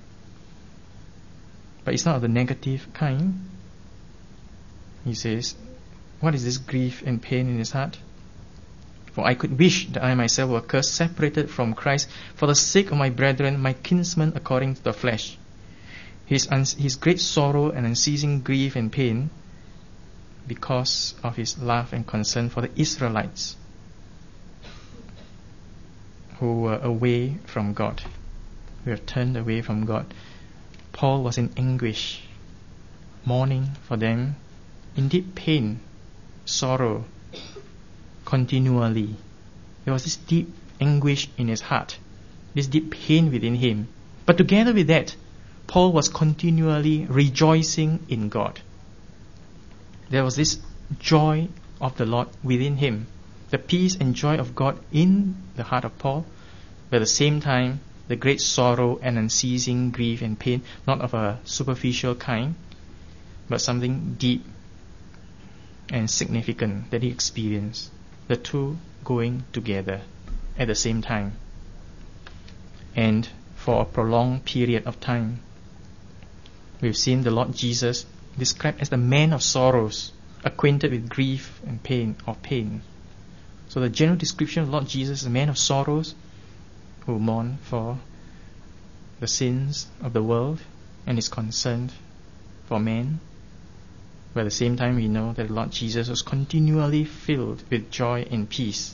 But it's not of the negative kind. He says, what is this grief and pain in his heart? For I could wish that I myself were cursed, separated from Christ, for the sake of my brethren, my kinsmen according to the flesh. His, uns- his great sorrow and unceasing grief and pain because of his love and concern for the Israelites who were away from God, who have turned away from God. Paul was in anguish, mourning for them, in deep pain, sorrow, continually. There was this deep anguish in his heart, this deep pain within him. But together with that, Paul was continually rejoicing in God. There was this joy of the Lord within him, the peace and joy of God in the heart of Paul, but at the same time, the great sorrow and unceasing grief and pain, not of a superficial kind, but something deep and significant that he experienced. The two going together at the same time, and for a prolonged period of time. We've seen the Lord Jesus described as the man of sorrows, acquainted with grief and pain or pain. So the general description of Lord Jesus is a man of sorrows who mourn for the sins of the world and is concerned for men. But at the same time, we know that the Lord Jesus was continually filled with joy and peace.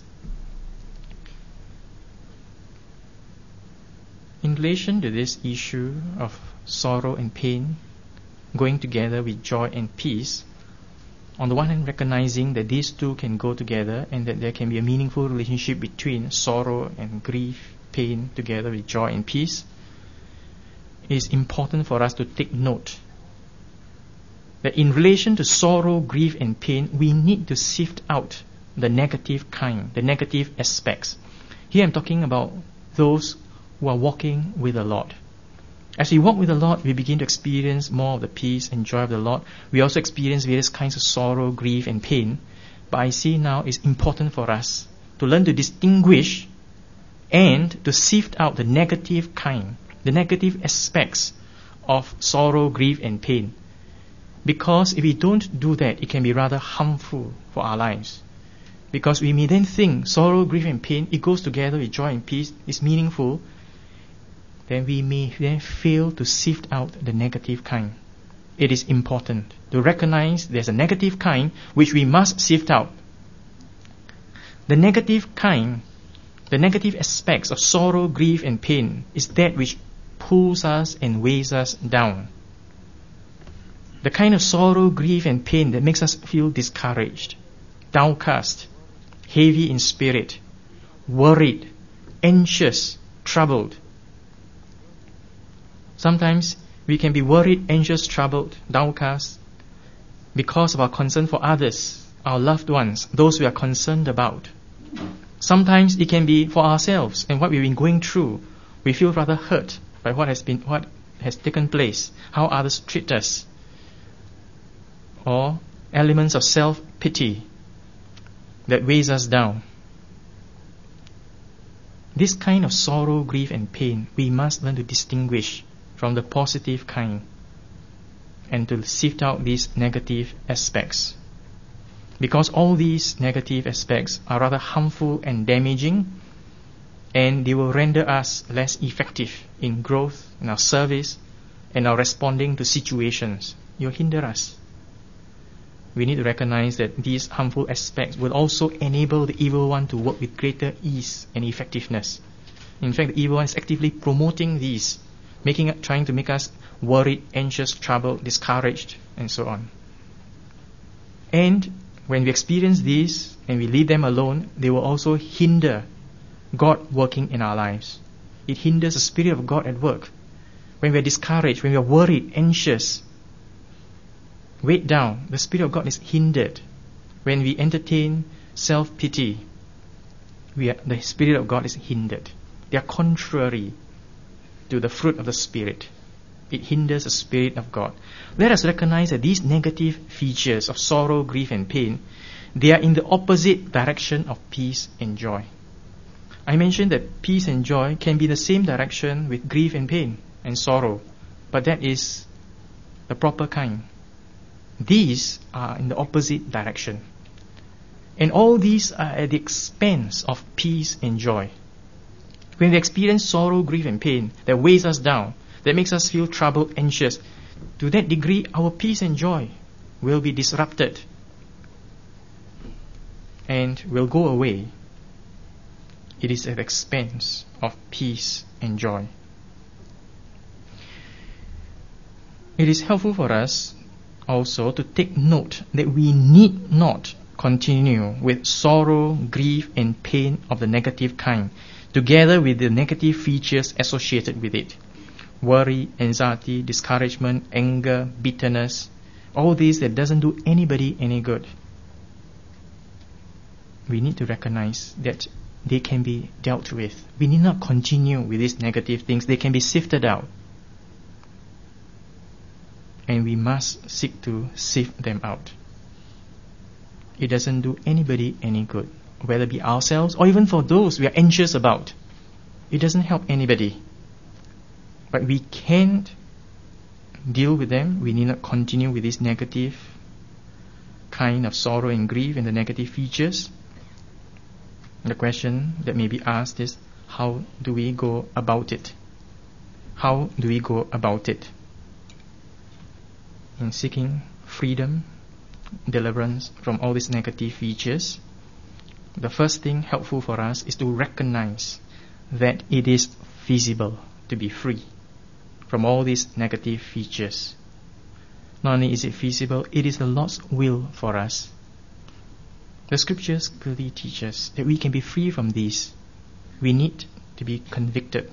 In relation to this issue of sorrow and pain going together with joy and peace, on the one hand recognizing that these two can go together and that there can be a meaningful relationship between sorrow and grief, pain together with joy and peace, it is important for us to take note that in relation to sorrow, grief and pain, we need to sift out the negative kind, the negative aspects. Here I'm talking about those who are walking with the Lord. As we walk with the Lord, we begin to experience more of the peace and joy of the Lord. We also experience various kinds of sorrow, grief and pain. But I see now it's important for us to learn to distinguish and to sift out the negative kind, the negative aspects of sorrow, grief and pain. Because if we don't do that, it can be rather harmful for our lives. Because we may then think sorrow, grief and pain, it goes together with joy and peace, is meaningful. Then we may then fail to sift out the negative kind. It is important to recognize there's a negative kind which we must sift out. The negative kind, the negative aspects of sorrow, grief and pain is that which pulls us and weighs us down. The kind of sorrow, grief and pain that makes us feel discouraged, downcast, heavy in spirit, worried, anxious, troubled. Sometimes we can be worried, anxious, troubled, downcast because of our concern for others, our loved ones, those we are concerned about. Sometimes it can be for ourselves and what we've been going through. We feel rather hurt by what has been, what has taken place, how others treat us, or elements of self-pity that weighs us down. This kind of sorrow, grief and pain, we must learn to distinguish from the positive kind and to sift out these negative aspects. Because all these negative aspects are rather harmful and damaging, and they will render us less effective in growth, in our service, and our responding to situations. You'll hinder us. We need to recognize that these harmful aspects will also enable the evil one to work with greater ease and effectiveness. In fact, the evil one is actively promoting these, making, trying to make us worried, anxious, troubled, discouraged, and so on. And when we experience these and we leave them alone, they will also hinder God working in our lives. It hinders the Spirit of God at work. When we are discouraged, when we are worried, anxious, weighed down, the Spirit of God is hindered. When we entertain self-pity, we are, the Spirit of God is hindered. They are contrary to the fruit of the Spirit. It hinders the Spirit of God. Let us recognize that these negative features of sorrow, grief and pain, they are in the opposite direction of peace and joy. I mentioned that peace and joy can be the same direction with grief and pain and sorrow, but that is the proper kind. These are in the opposite direction. And all these are at the expense of peace and joy. When we experience sorrow, grief and pain that weighs us down, that makes us feel troubled, anxious, to that degree our peace and joy will be disrupted and will go away. It is at the expense of peace and joy. It is helpful for us also to take note that we need not continue with sorrow, grief and pain of the negative kind, together with the negative features associated with it. worry, anxiety, discouragement, anger, bitterness, all these that doesn't do anybody any good. We need to recognize that they can be dealt with. We need not continue with these negative things. They can be sifted out. And we must seek to sift them out. It doesn't do anybody any good, whether it be ourselves or even for those we are anxious about. It doesn't help anybody. But we can't deal with them. We need not continue with this negative kind of sorrow and grief and the negative features. The question that may be asked is, how do we go about it? How do we go about it? In seeking freedom, deliverance from all these negative features, the first thing helpful for us is to recognize that it is feasible to be free from all these negative features. Not only is it feasible, it is the Lord's will for us. The scriptures clearly teach us that we can be free from these. We need to be convicted.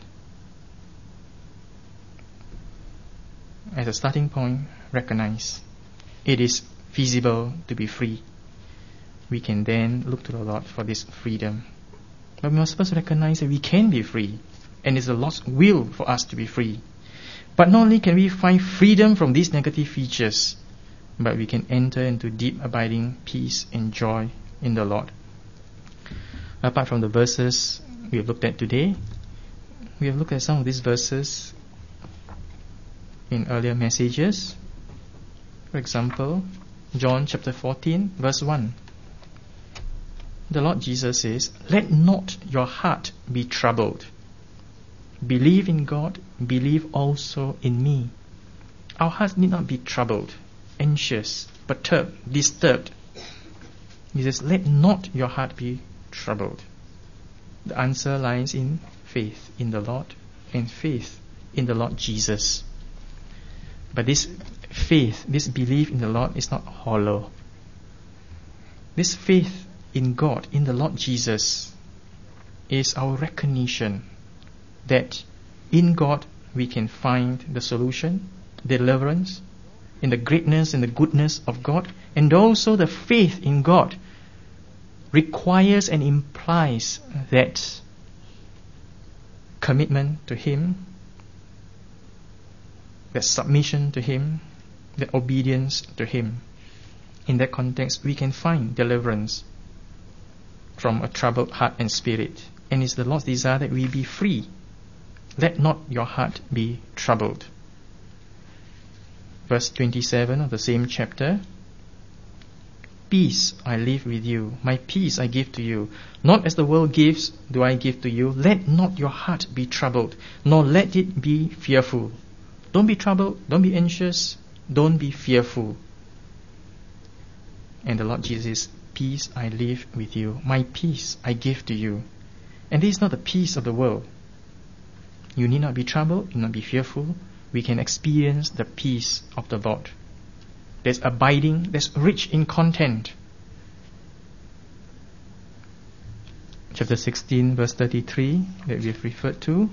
As a starting point, recognize it is feasible to be free. We can then look to the Lord for this freedom. But we must first recognize that we can be free, and it's the Lord's will for us to be free. But not only can we find freedom from these negative features, but we can enter into deep abiding peace and joy in the Lord. Apart from the verses we have looked at today, we have looked at some of these verses in earlier messages. For example, John chapter fourteen, verse one. The Lord Jesus says, "Let not your heart be troubled. Believe in God, believe also in me." Our hearts need not be troubled, anxious, perturbed, disturbed. He says, "Let not your heart be troubled." The answer lies in faith in the Lord and faith in the Lord Jesus. But this faith, this belief in the Lord is not hollow. This faith in God, in the Lord Jesus, is our recognition that in God we can find the solution, deliverance, in the greatness and the goodness of God, and also the faith in God requires and implies that commitment to Him, that submission to Him, that obedience to Him. In that context, we can find deliverance from a troubled heart and spirit. And it's the Lord's desire that we be free. Let not your heart be troubled. Verse twenty-seven of the same chapter. Peace I leave with you, my peace I give to you. Not as the world gives, do I give to you. Let not your heart be troubled, nor let it be fearful. Don't be troubled, don't be anxious, don't be fearful. And the Lord Jesus, peace I leave with you, my peace I give to you. And this is not the peace of the world. You need not be troubled, you need not be fearful. We can experience the peace of the Lord. That's abiding, that's rich in content. Chapter sixteen, verse thirty-three, that we have referred to.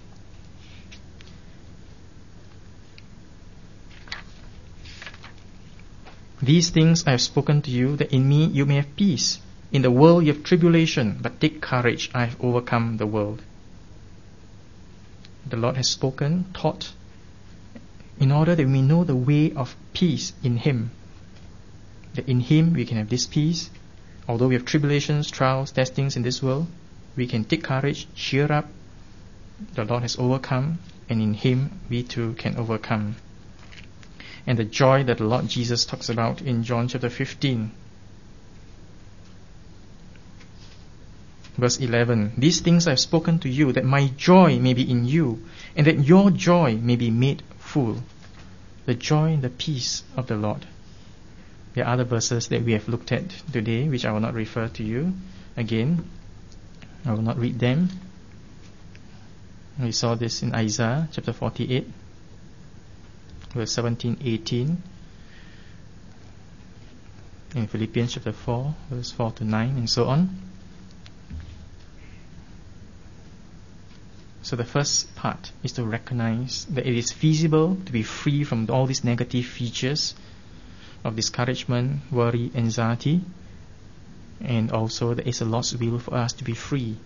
These things I have spoken to you, that in me you may have peace. In the world you have tribulation, but take courage, I have overcome the world. The Lord has spoken, taught, in order that we know the way of peace in Him. That in Him we can have this peace. Although we have tribulations, trials, testings in this world, we can take courage, cheer up. The Lord has overcome, and in Him we too can overcome. And the joy that the Lord Jesus talks about in John chapter fifteen. Verse eleven, these things I have spoken to you, that my joy may be in you, and that your joy may be made full. The joy and the peace of the Lord. There are other verses that we have looked at today, which I will not refer to you again. I will not read them. We saw this in Isaiah chapter forty-eight, verse seventeen, eighteen. In Philippians chapter four, verse four to nine, and so on. So the first part is to recognize that it is feasible to be free from all these negative features of discouragement, worry, anxiety, and also that it's the Lord's will for us to be free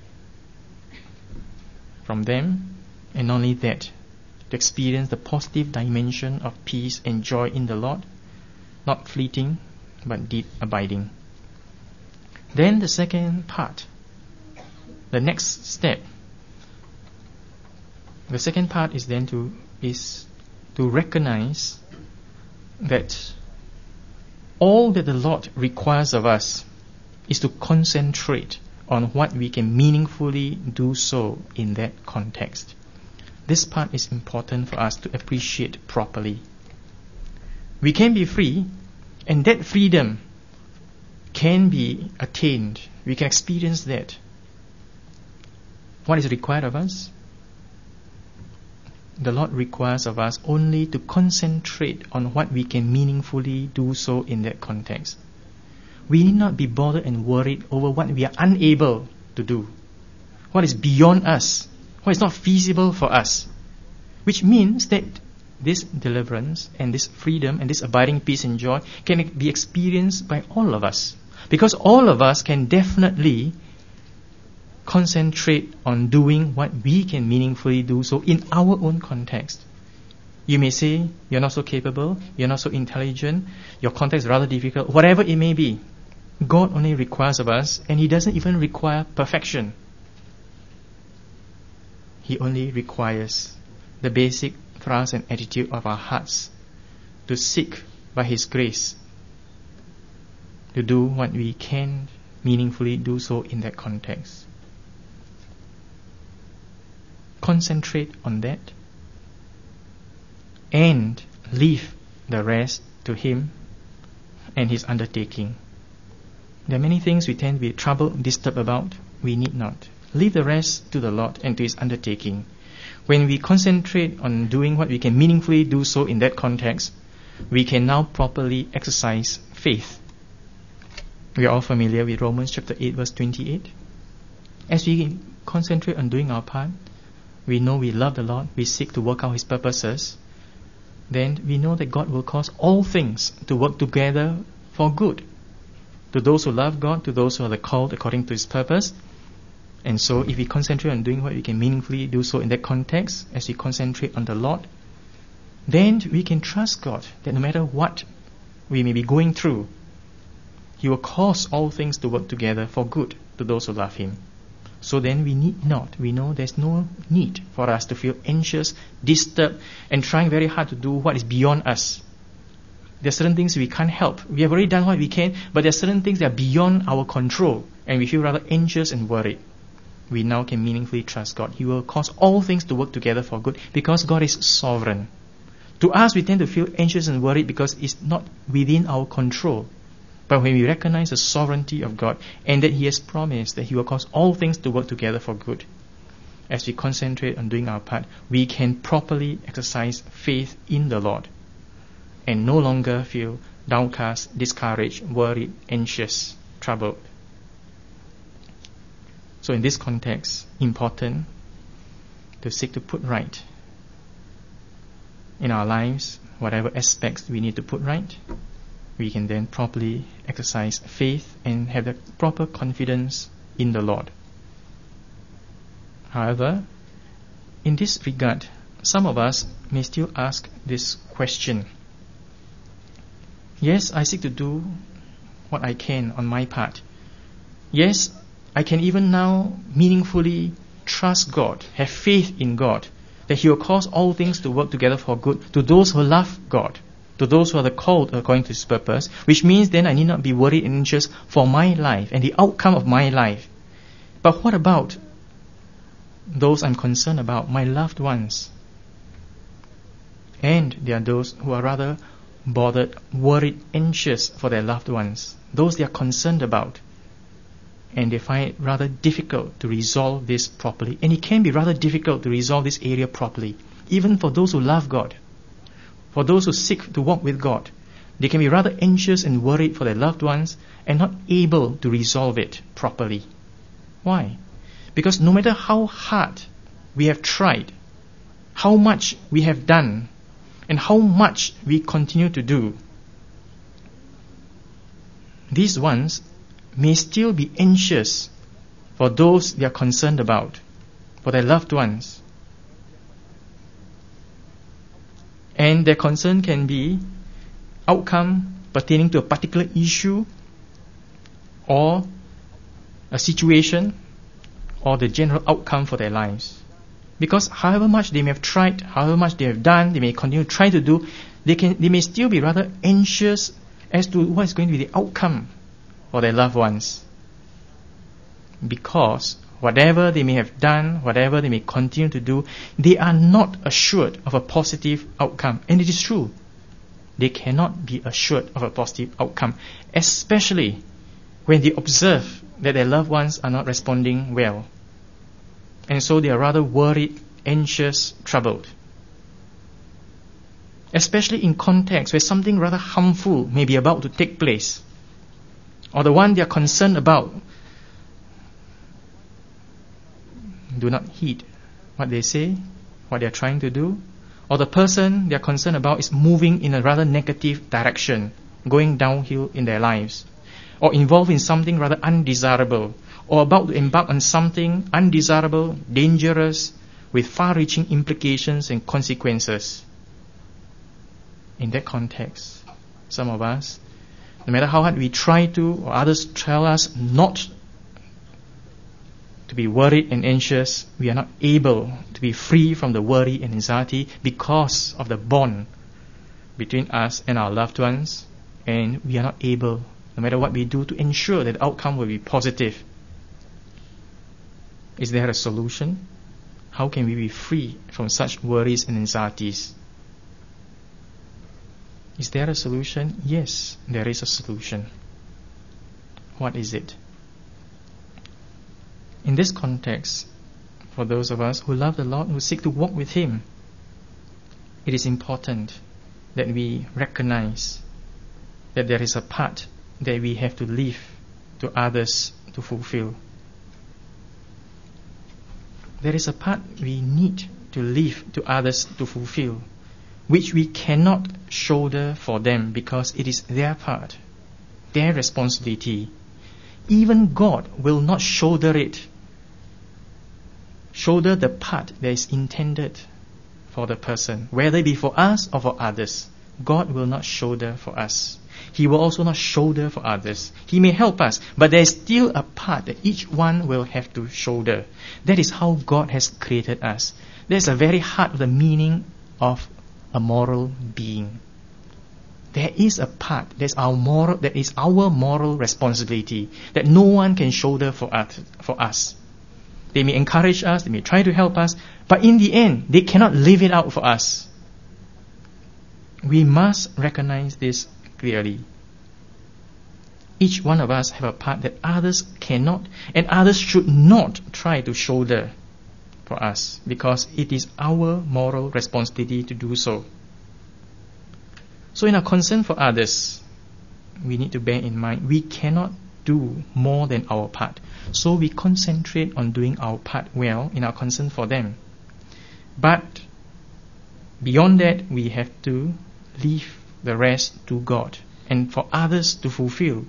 from them, and not only that, to experience the positive dimension of peace and joy in the Lord, not fleeting, but deep abiding. Then the second part, the next step, the second part is then to is to recognize that all that the Lord requires of us is to concentrate on what we can meaningfully do so in that context. This part is important for us to appreciate properly. We can be free, and that freedom can be attained. We can experience that. What is required of us? The Lord requires of us only to concentrate on what we can meaningfully do so in that context. We need not be bothered and worried over what we are unable to do, what is beyond us, what is not feasible for us, which means that this deliverance and this freedom and this abiding peace and joy can be experienced by all of us, because all of us can definitely concentrate on doing what we can meaningfully do so in our own context. You may say you're not so capable, you're not so intelligent, your context is rather difficult, whatever it may be. God only requires of us, and He doesn't even require perfection. He only requires the basic thrust and attitude of our hearts to seek by His grace to do what we can meaningfully do so in that context. Concentrate on that and leave the rest to Him and His undertaking. There are many things we tend to be troubled, disturbed about. We need not. Leave the rest to the Lord and to His undertaking. When we concentrate on doing what we can meaningfully do so in that context, we can now properly exercise faith. We are all familiar with Romans chapter eight verse twenty-eight. As we concentrate on doing our part, we know we love the Lord, we seek to work out His purposes, then we know that God will cause all things to work together for good, to those who love God, to those who are called according to His purpose. And so if we concentrate on doing what we can meaningfully do so in that context, as we concentrate on the Lord, then we can trust God that no matter what we may be going through, He will cause all things to work together for good to those who love Him. So then we need not, we know there's no need for us to feel anxious, disturbed, and trying very hard to do what is beyond us. There are certain things we can't help. We have already done what we can, but there are certain things that are beyond our control, and we feel rather anxious and worried. We now can meaningfully trust God. He will cause all things to work together for good, because God is sovereign. To us, we tend to feel anxious and worried because it's not within our control. But when we recognize the sovereignty of God and that He has promised that He will cause all things to work together for good, as we concentrate on doing our part, we can properly exercise faith in the Lord and no longer feel downcast, discouraged, worried, anxious, troubled. So in this context, important to seek to put right in our lives whatever aspects we need to put right. We can then properly exercise faith and have the proper confidence in the Lord. However, in this regard, some of us may still ask this question. Yes, I seek to do what I can on my part. Yes, I can even now meaningfully trust God, have faith in God, that He will cause all things to work together for good to those who love God, to those who are the called according to His purpose, which means then I need not be worried and anxious for my life and the outcome of my life. But what about those I'm concerned about, my loved ones? And there are those who are rather bothered, worried, anxious for their loved ones, those they are concerned about. And they find it rather difficult to resolve this properly. And it can be rather difficult to resolve this area properly, even for those who love God. For those who seek to walk with God, they can be rather anxious and worried for their loved ones and not able to resolve it properly. Why? Because no matter how hard we have tried, how much we have done, and how much we continue to do, these ones may still be anxious for those they are concerned about, for their loved ones. And their concern can be outcome pertaining to a particular issue or a situation or the general outcome for their lives. Because however much they may have tried, however much they have done, they may continue to try to do, they can they may still be rather anxious as to what is going to be the outcome for their loved ones. Because whatever they may have done, whatever they may continue to do, they are not assured of a positive outcome. And it is true. They cannot be assured of a positive outcome, especially when they observe that their loved ones are not responding well. And so they are rather worried, anxious, troubled. Especially in contexts where something rather harmful may be about to take place, or the one they are concerned about do not heed what they say, what they are trying to do, or the person they are concerned about is moving in a rather negative direction, going downhill in their lives, or involved in something rather undesirable, or about to embark on something undesirable, dangerous, with far-reaching implications and consequences. In that context, some of us, no matter how hard we try to, or others tell us not to be worried and anxious, we are not able to be free from the worry and anxiety because of the bond between us and our loved ones, and we are not able, no matter what we do, to ensure that the outcome will be positive. Is there a solution? How can we be free from such worries and anxieties? Is there a solution? Yes, there is a solution. What is it? In this context, for those of us who love the Lord, who seek to walk with Him, it is important that we recognize that there is a part that we have to leave to others to fulfill. There is a part we need to leave to others to fulfill, which we cannot shoulder for them because it is their part, their responsibility. Even God will not shoulder it, shoulder the part that is intended for the person, whether it be for us or for others. God will not shoulder for us. He will also not shoulder for others. He may help us, but there is still a part that each one will have to shoulder. That is how God has created us. That is the very heart of the meaning of a moral being. There is a part that is our moral, that is our moral responsibility that no one can shoulder for us. For us. They may encourage us, they may try to help us, but in the end, they cannot live it out for us. We must recognize this clearly. Each one of us have a part that others cannot and others should not try to shoulder for us, because it is our moral responsibility to do so. So in our concern for others, we need to bear in mind we cannot do more than our part. So we concentrate on doing our part well in our concern for them. But beyond that, we have to leave the rest to God and for others to fulfill.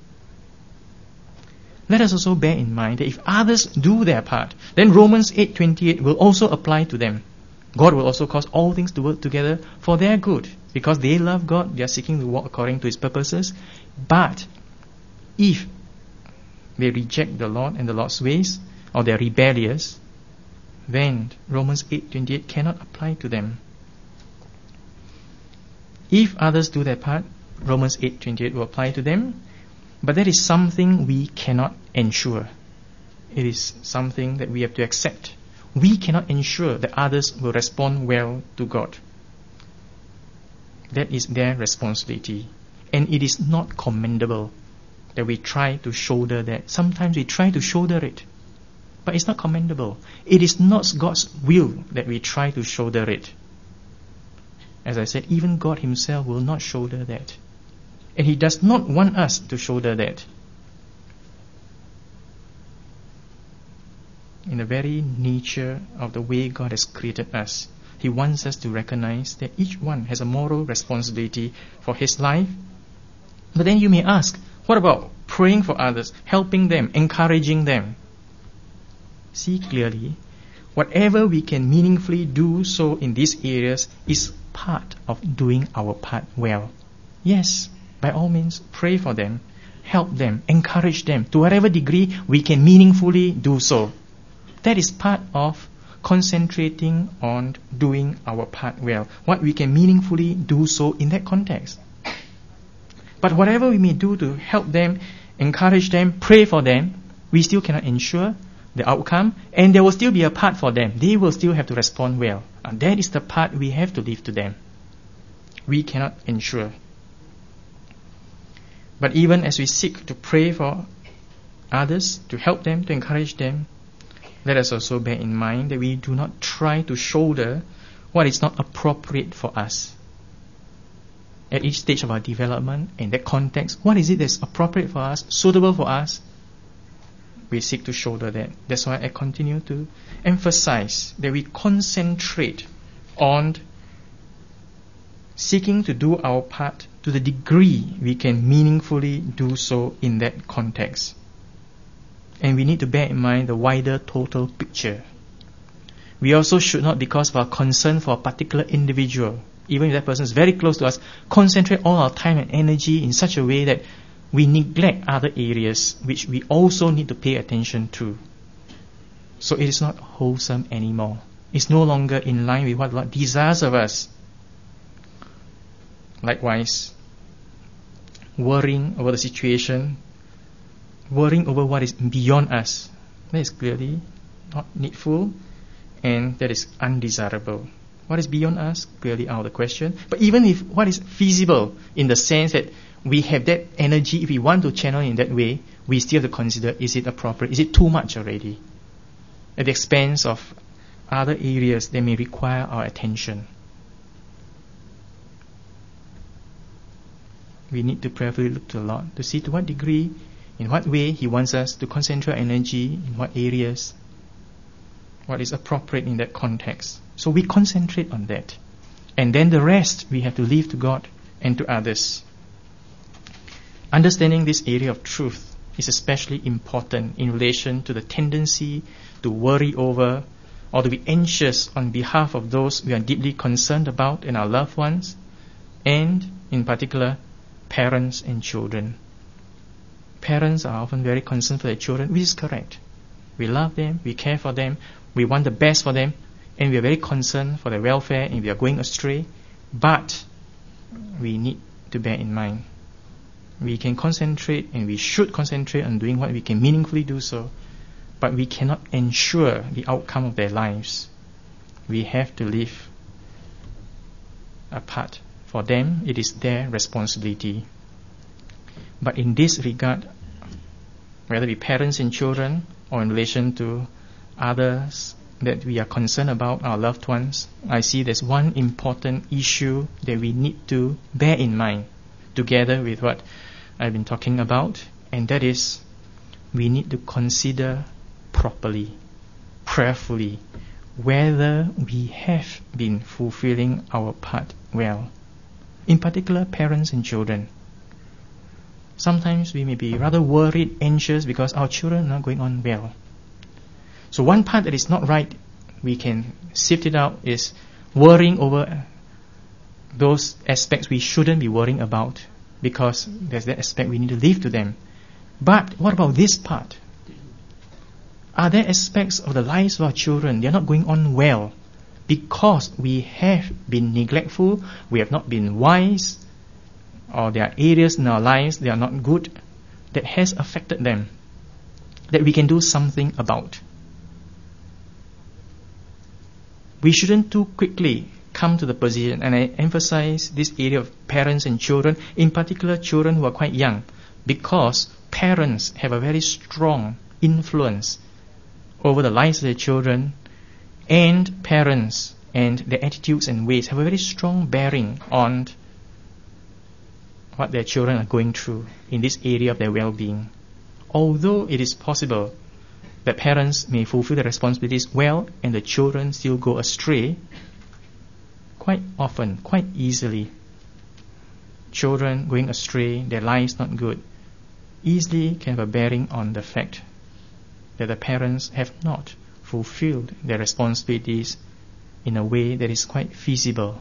Let us also bear in mind that if others do their part, then Romans eight twenty-eight will also apply to them. God will also cause all things to work together for their good. Because they love God, they are seeking to walk according to His purposes. But if they reject the Lord and the Lord's ways, or they are rebellious, then Romans eight twenty-eight cannot apply to them. If others do their part, Romans eight twenty-eight will apply to them, but that is something we cannot ensure. It is something that we have to accept. We cannot ensure that others will respond well to God. That is their responsibility. And it is not commendable that we try to shoulder that. Sometimes we try to shoulder it, but it's not commendable. It is not God's will that we try to shoulder it. As I said, even God Himself will not shoulder that. And He does not want us to shoulder that. in the very nature of the way God has created us. He wants us to recognize that each one has a moral responsibility for his life. But then you may ask, what about praying for others, helping them, encouraging them? See clearly, whatever we can meaningfully do so in these areas is part of doing our part well. Yes, by all means, pray for them, help them, encourage them to whatever degree we can meaningfully do so. That is part of concentrating on doing our part well, what we can meaningfully do so in that context. But whatever we may do to help them, encourage them, pray for them, we still cannot ensure the outcome, and there will still be a part for them. They will still have to respond well. And that is the part we have to leave to them. We cannot ensure. But even as we seek to pray for others, to help them, to encourage them, let us also bear in mind that we do not try to shoulder what is not appropriate for us. At each stage of our development, in that context, what is it that's appropriate for us, suitable for us? We seek to shoulder that. That's why I continue to emphasize that we concentrate on seeking to do our part to the degree we can meaningfully do so in that context. And we need to bear in mind the wider total picture. We also should not, because of our concern for a particular individual, even if that person is very close to us, concentrate all our time and energy in such a way that we neglect other areas which we also need to pay attention to. So it is not wholesome anymore. It's no longer in line with what God desires of us. Likewise, worrying over the situation, worrying over what is beyond us, that is clearly not needful, and that is undesirable. What is beyond us, clearly out of the question. But even if what is feasible, in the sense that we have that energy, if we want to channel in that way, we still have to consider, is it appropriate? Is it too much already? At the expense of other areas that may require our attention. We need to prayerfully look to the Lord to see to what degree, in what way He wants us to concentrate energy, in what areas, what is appropriate in that context. So we concentrate on that. And then the rest we have to leave to God and to others. Understanding this area of truth is especially important in relation to the tendency to worry over or to be anxious on behalf of those we are deeply concerned about and our loved ones, and in particular, parents and children. Parents are often very concerned for their children, which is correct. We love them, we care for them, we want the best for them, and we are very concerned for their welfare and we are going astray. But we need to bear in mind, we can concentrate and we should concentrate on doing what we can meaningfully do so, but we cannot ensure the outcome of their lives. We have to leave a part for them. It is their responsibility. But in this regard, whether it be parents and children or in relation to others that we are concerned about, our loved ones, I see there's one important issue that we need to bear in mind together with what I've been talking about, and that is we need to consider properly, prayerfully, whether we have been fulfilling our part well. In particular, parents and children. Sometimes we may be rather worried, anxious because our children are not going on well. So one part that is not right, we can sift it out, is worrying over those aspects we shouldn't be worrying about, because there's that aspect we need to leave to them. But what about this part? Are there aspects of the lives of our children, they are not going on well because we have been neglectful, we have not been wise, or there are areas in our lives that are not good, that has affected them, that we can do something about? We shouldn't too quickly come to the position, and I emphasize this area of parents and children, in particular children who are quite young, because parents have a very strong influence over the lives of their children, and parents and their attitudes and ways have a very strong bearing on what their children are going through in this area of their well-being. Although it is possible that parents may fulfill their responsibilities well and the children still go astray, quite often, quite easily, children going astray, their lives not good, easily can have a bearing on the fact that the parents have not fulfilled their responsibilities in a way that is quite feasible.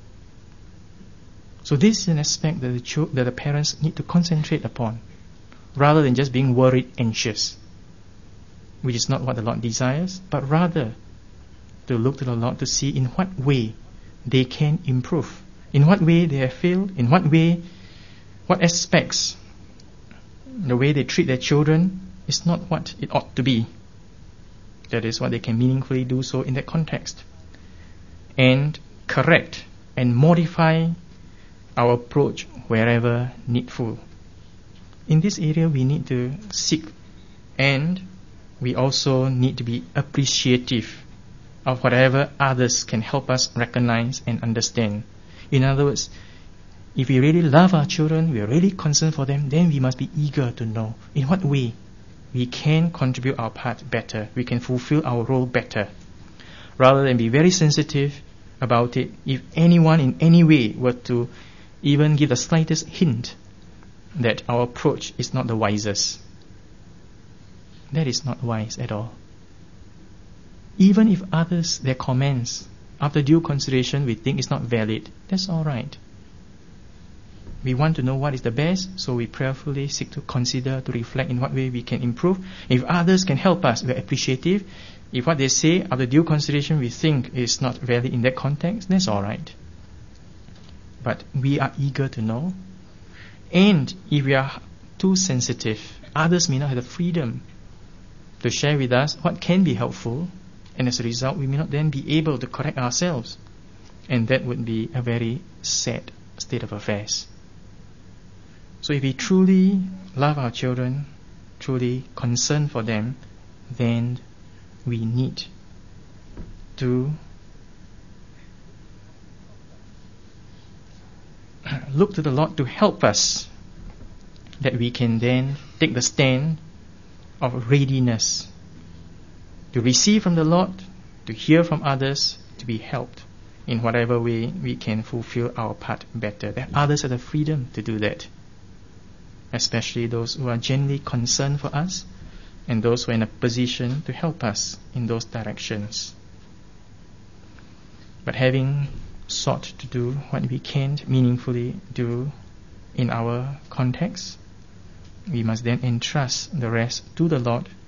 So this is an aspect that the, cho- that the parents need to concentrate upon, rather than just being worried, anxious, which is not what the Lord desires, but rather to look to the Lord to see in what way they can improve, in what way they have failed, in what way, what aspects, the way they treat their children is not what it ought to be. That is what they can meaningfully do so in that context. And correct and modify our approach wherever needful. In this area we need to seek, and we also need to be appreciative of whatever others can help us recognize and understand. In other words, if we really love our children, we are really concerned for them, then we must be eager to know in what way we can contribute our part better, we can fulfill our role better, rather than be very sensitive about it. If anyone in any way were to even give the slightest hint that our approach is not the wisest, that is not wise at all. Even if others, their comments, after due consideration, we think is not valid, that's all right. We want to know what is the best, so we prayerfully seek to consider, to reflect in what way we can improve. If others can help us, we are appreciative. If what they say, after due consideration, we think is not valid in that context, that's all right. But we are eager to know. And if we are too sensitive, others may not have the freedom to share with us what can be helpful, and as a result, we may not then be able to correct ourselves. And that would be a very sad state of affairs. So if we truly love our children, truly concern for them, then we need to look to the Lord to help us, that we can then take the stand of readiness to receive from the Lord, to hear from others, to be helped in whatever way we can fulfill our part better. That others have the freedom to do that, especially those who are genuinely concerned for us and those who are in a position to help us in those directions. But having sought to do what we can meaningfully do in our context, we must then entrust the rest to the Lord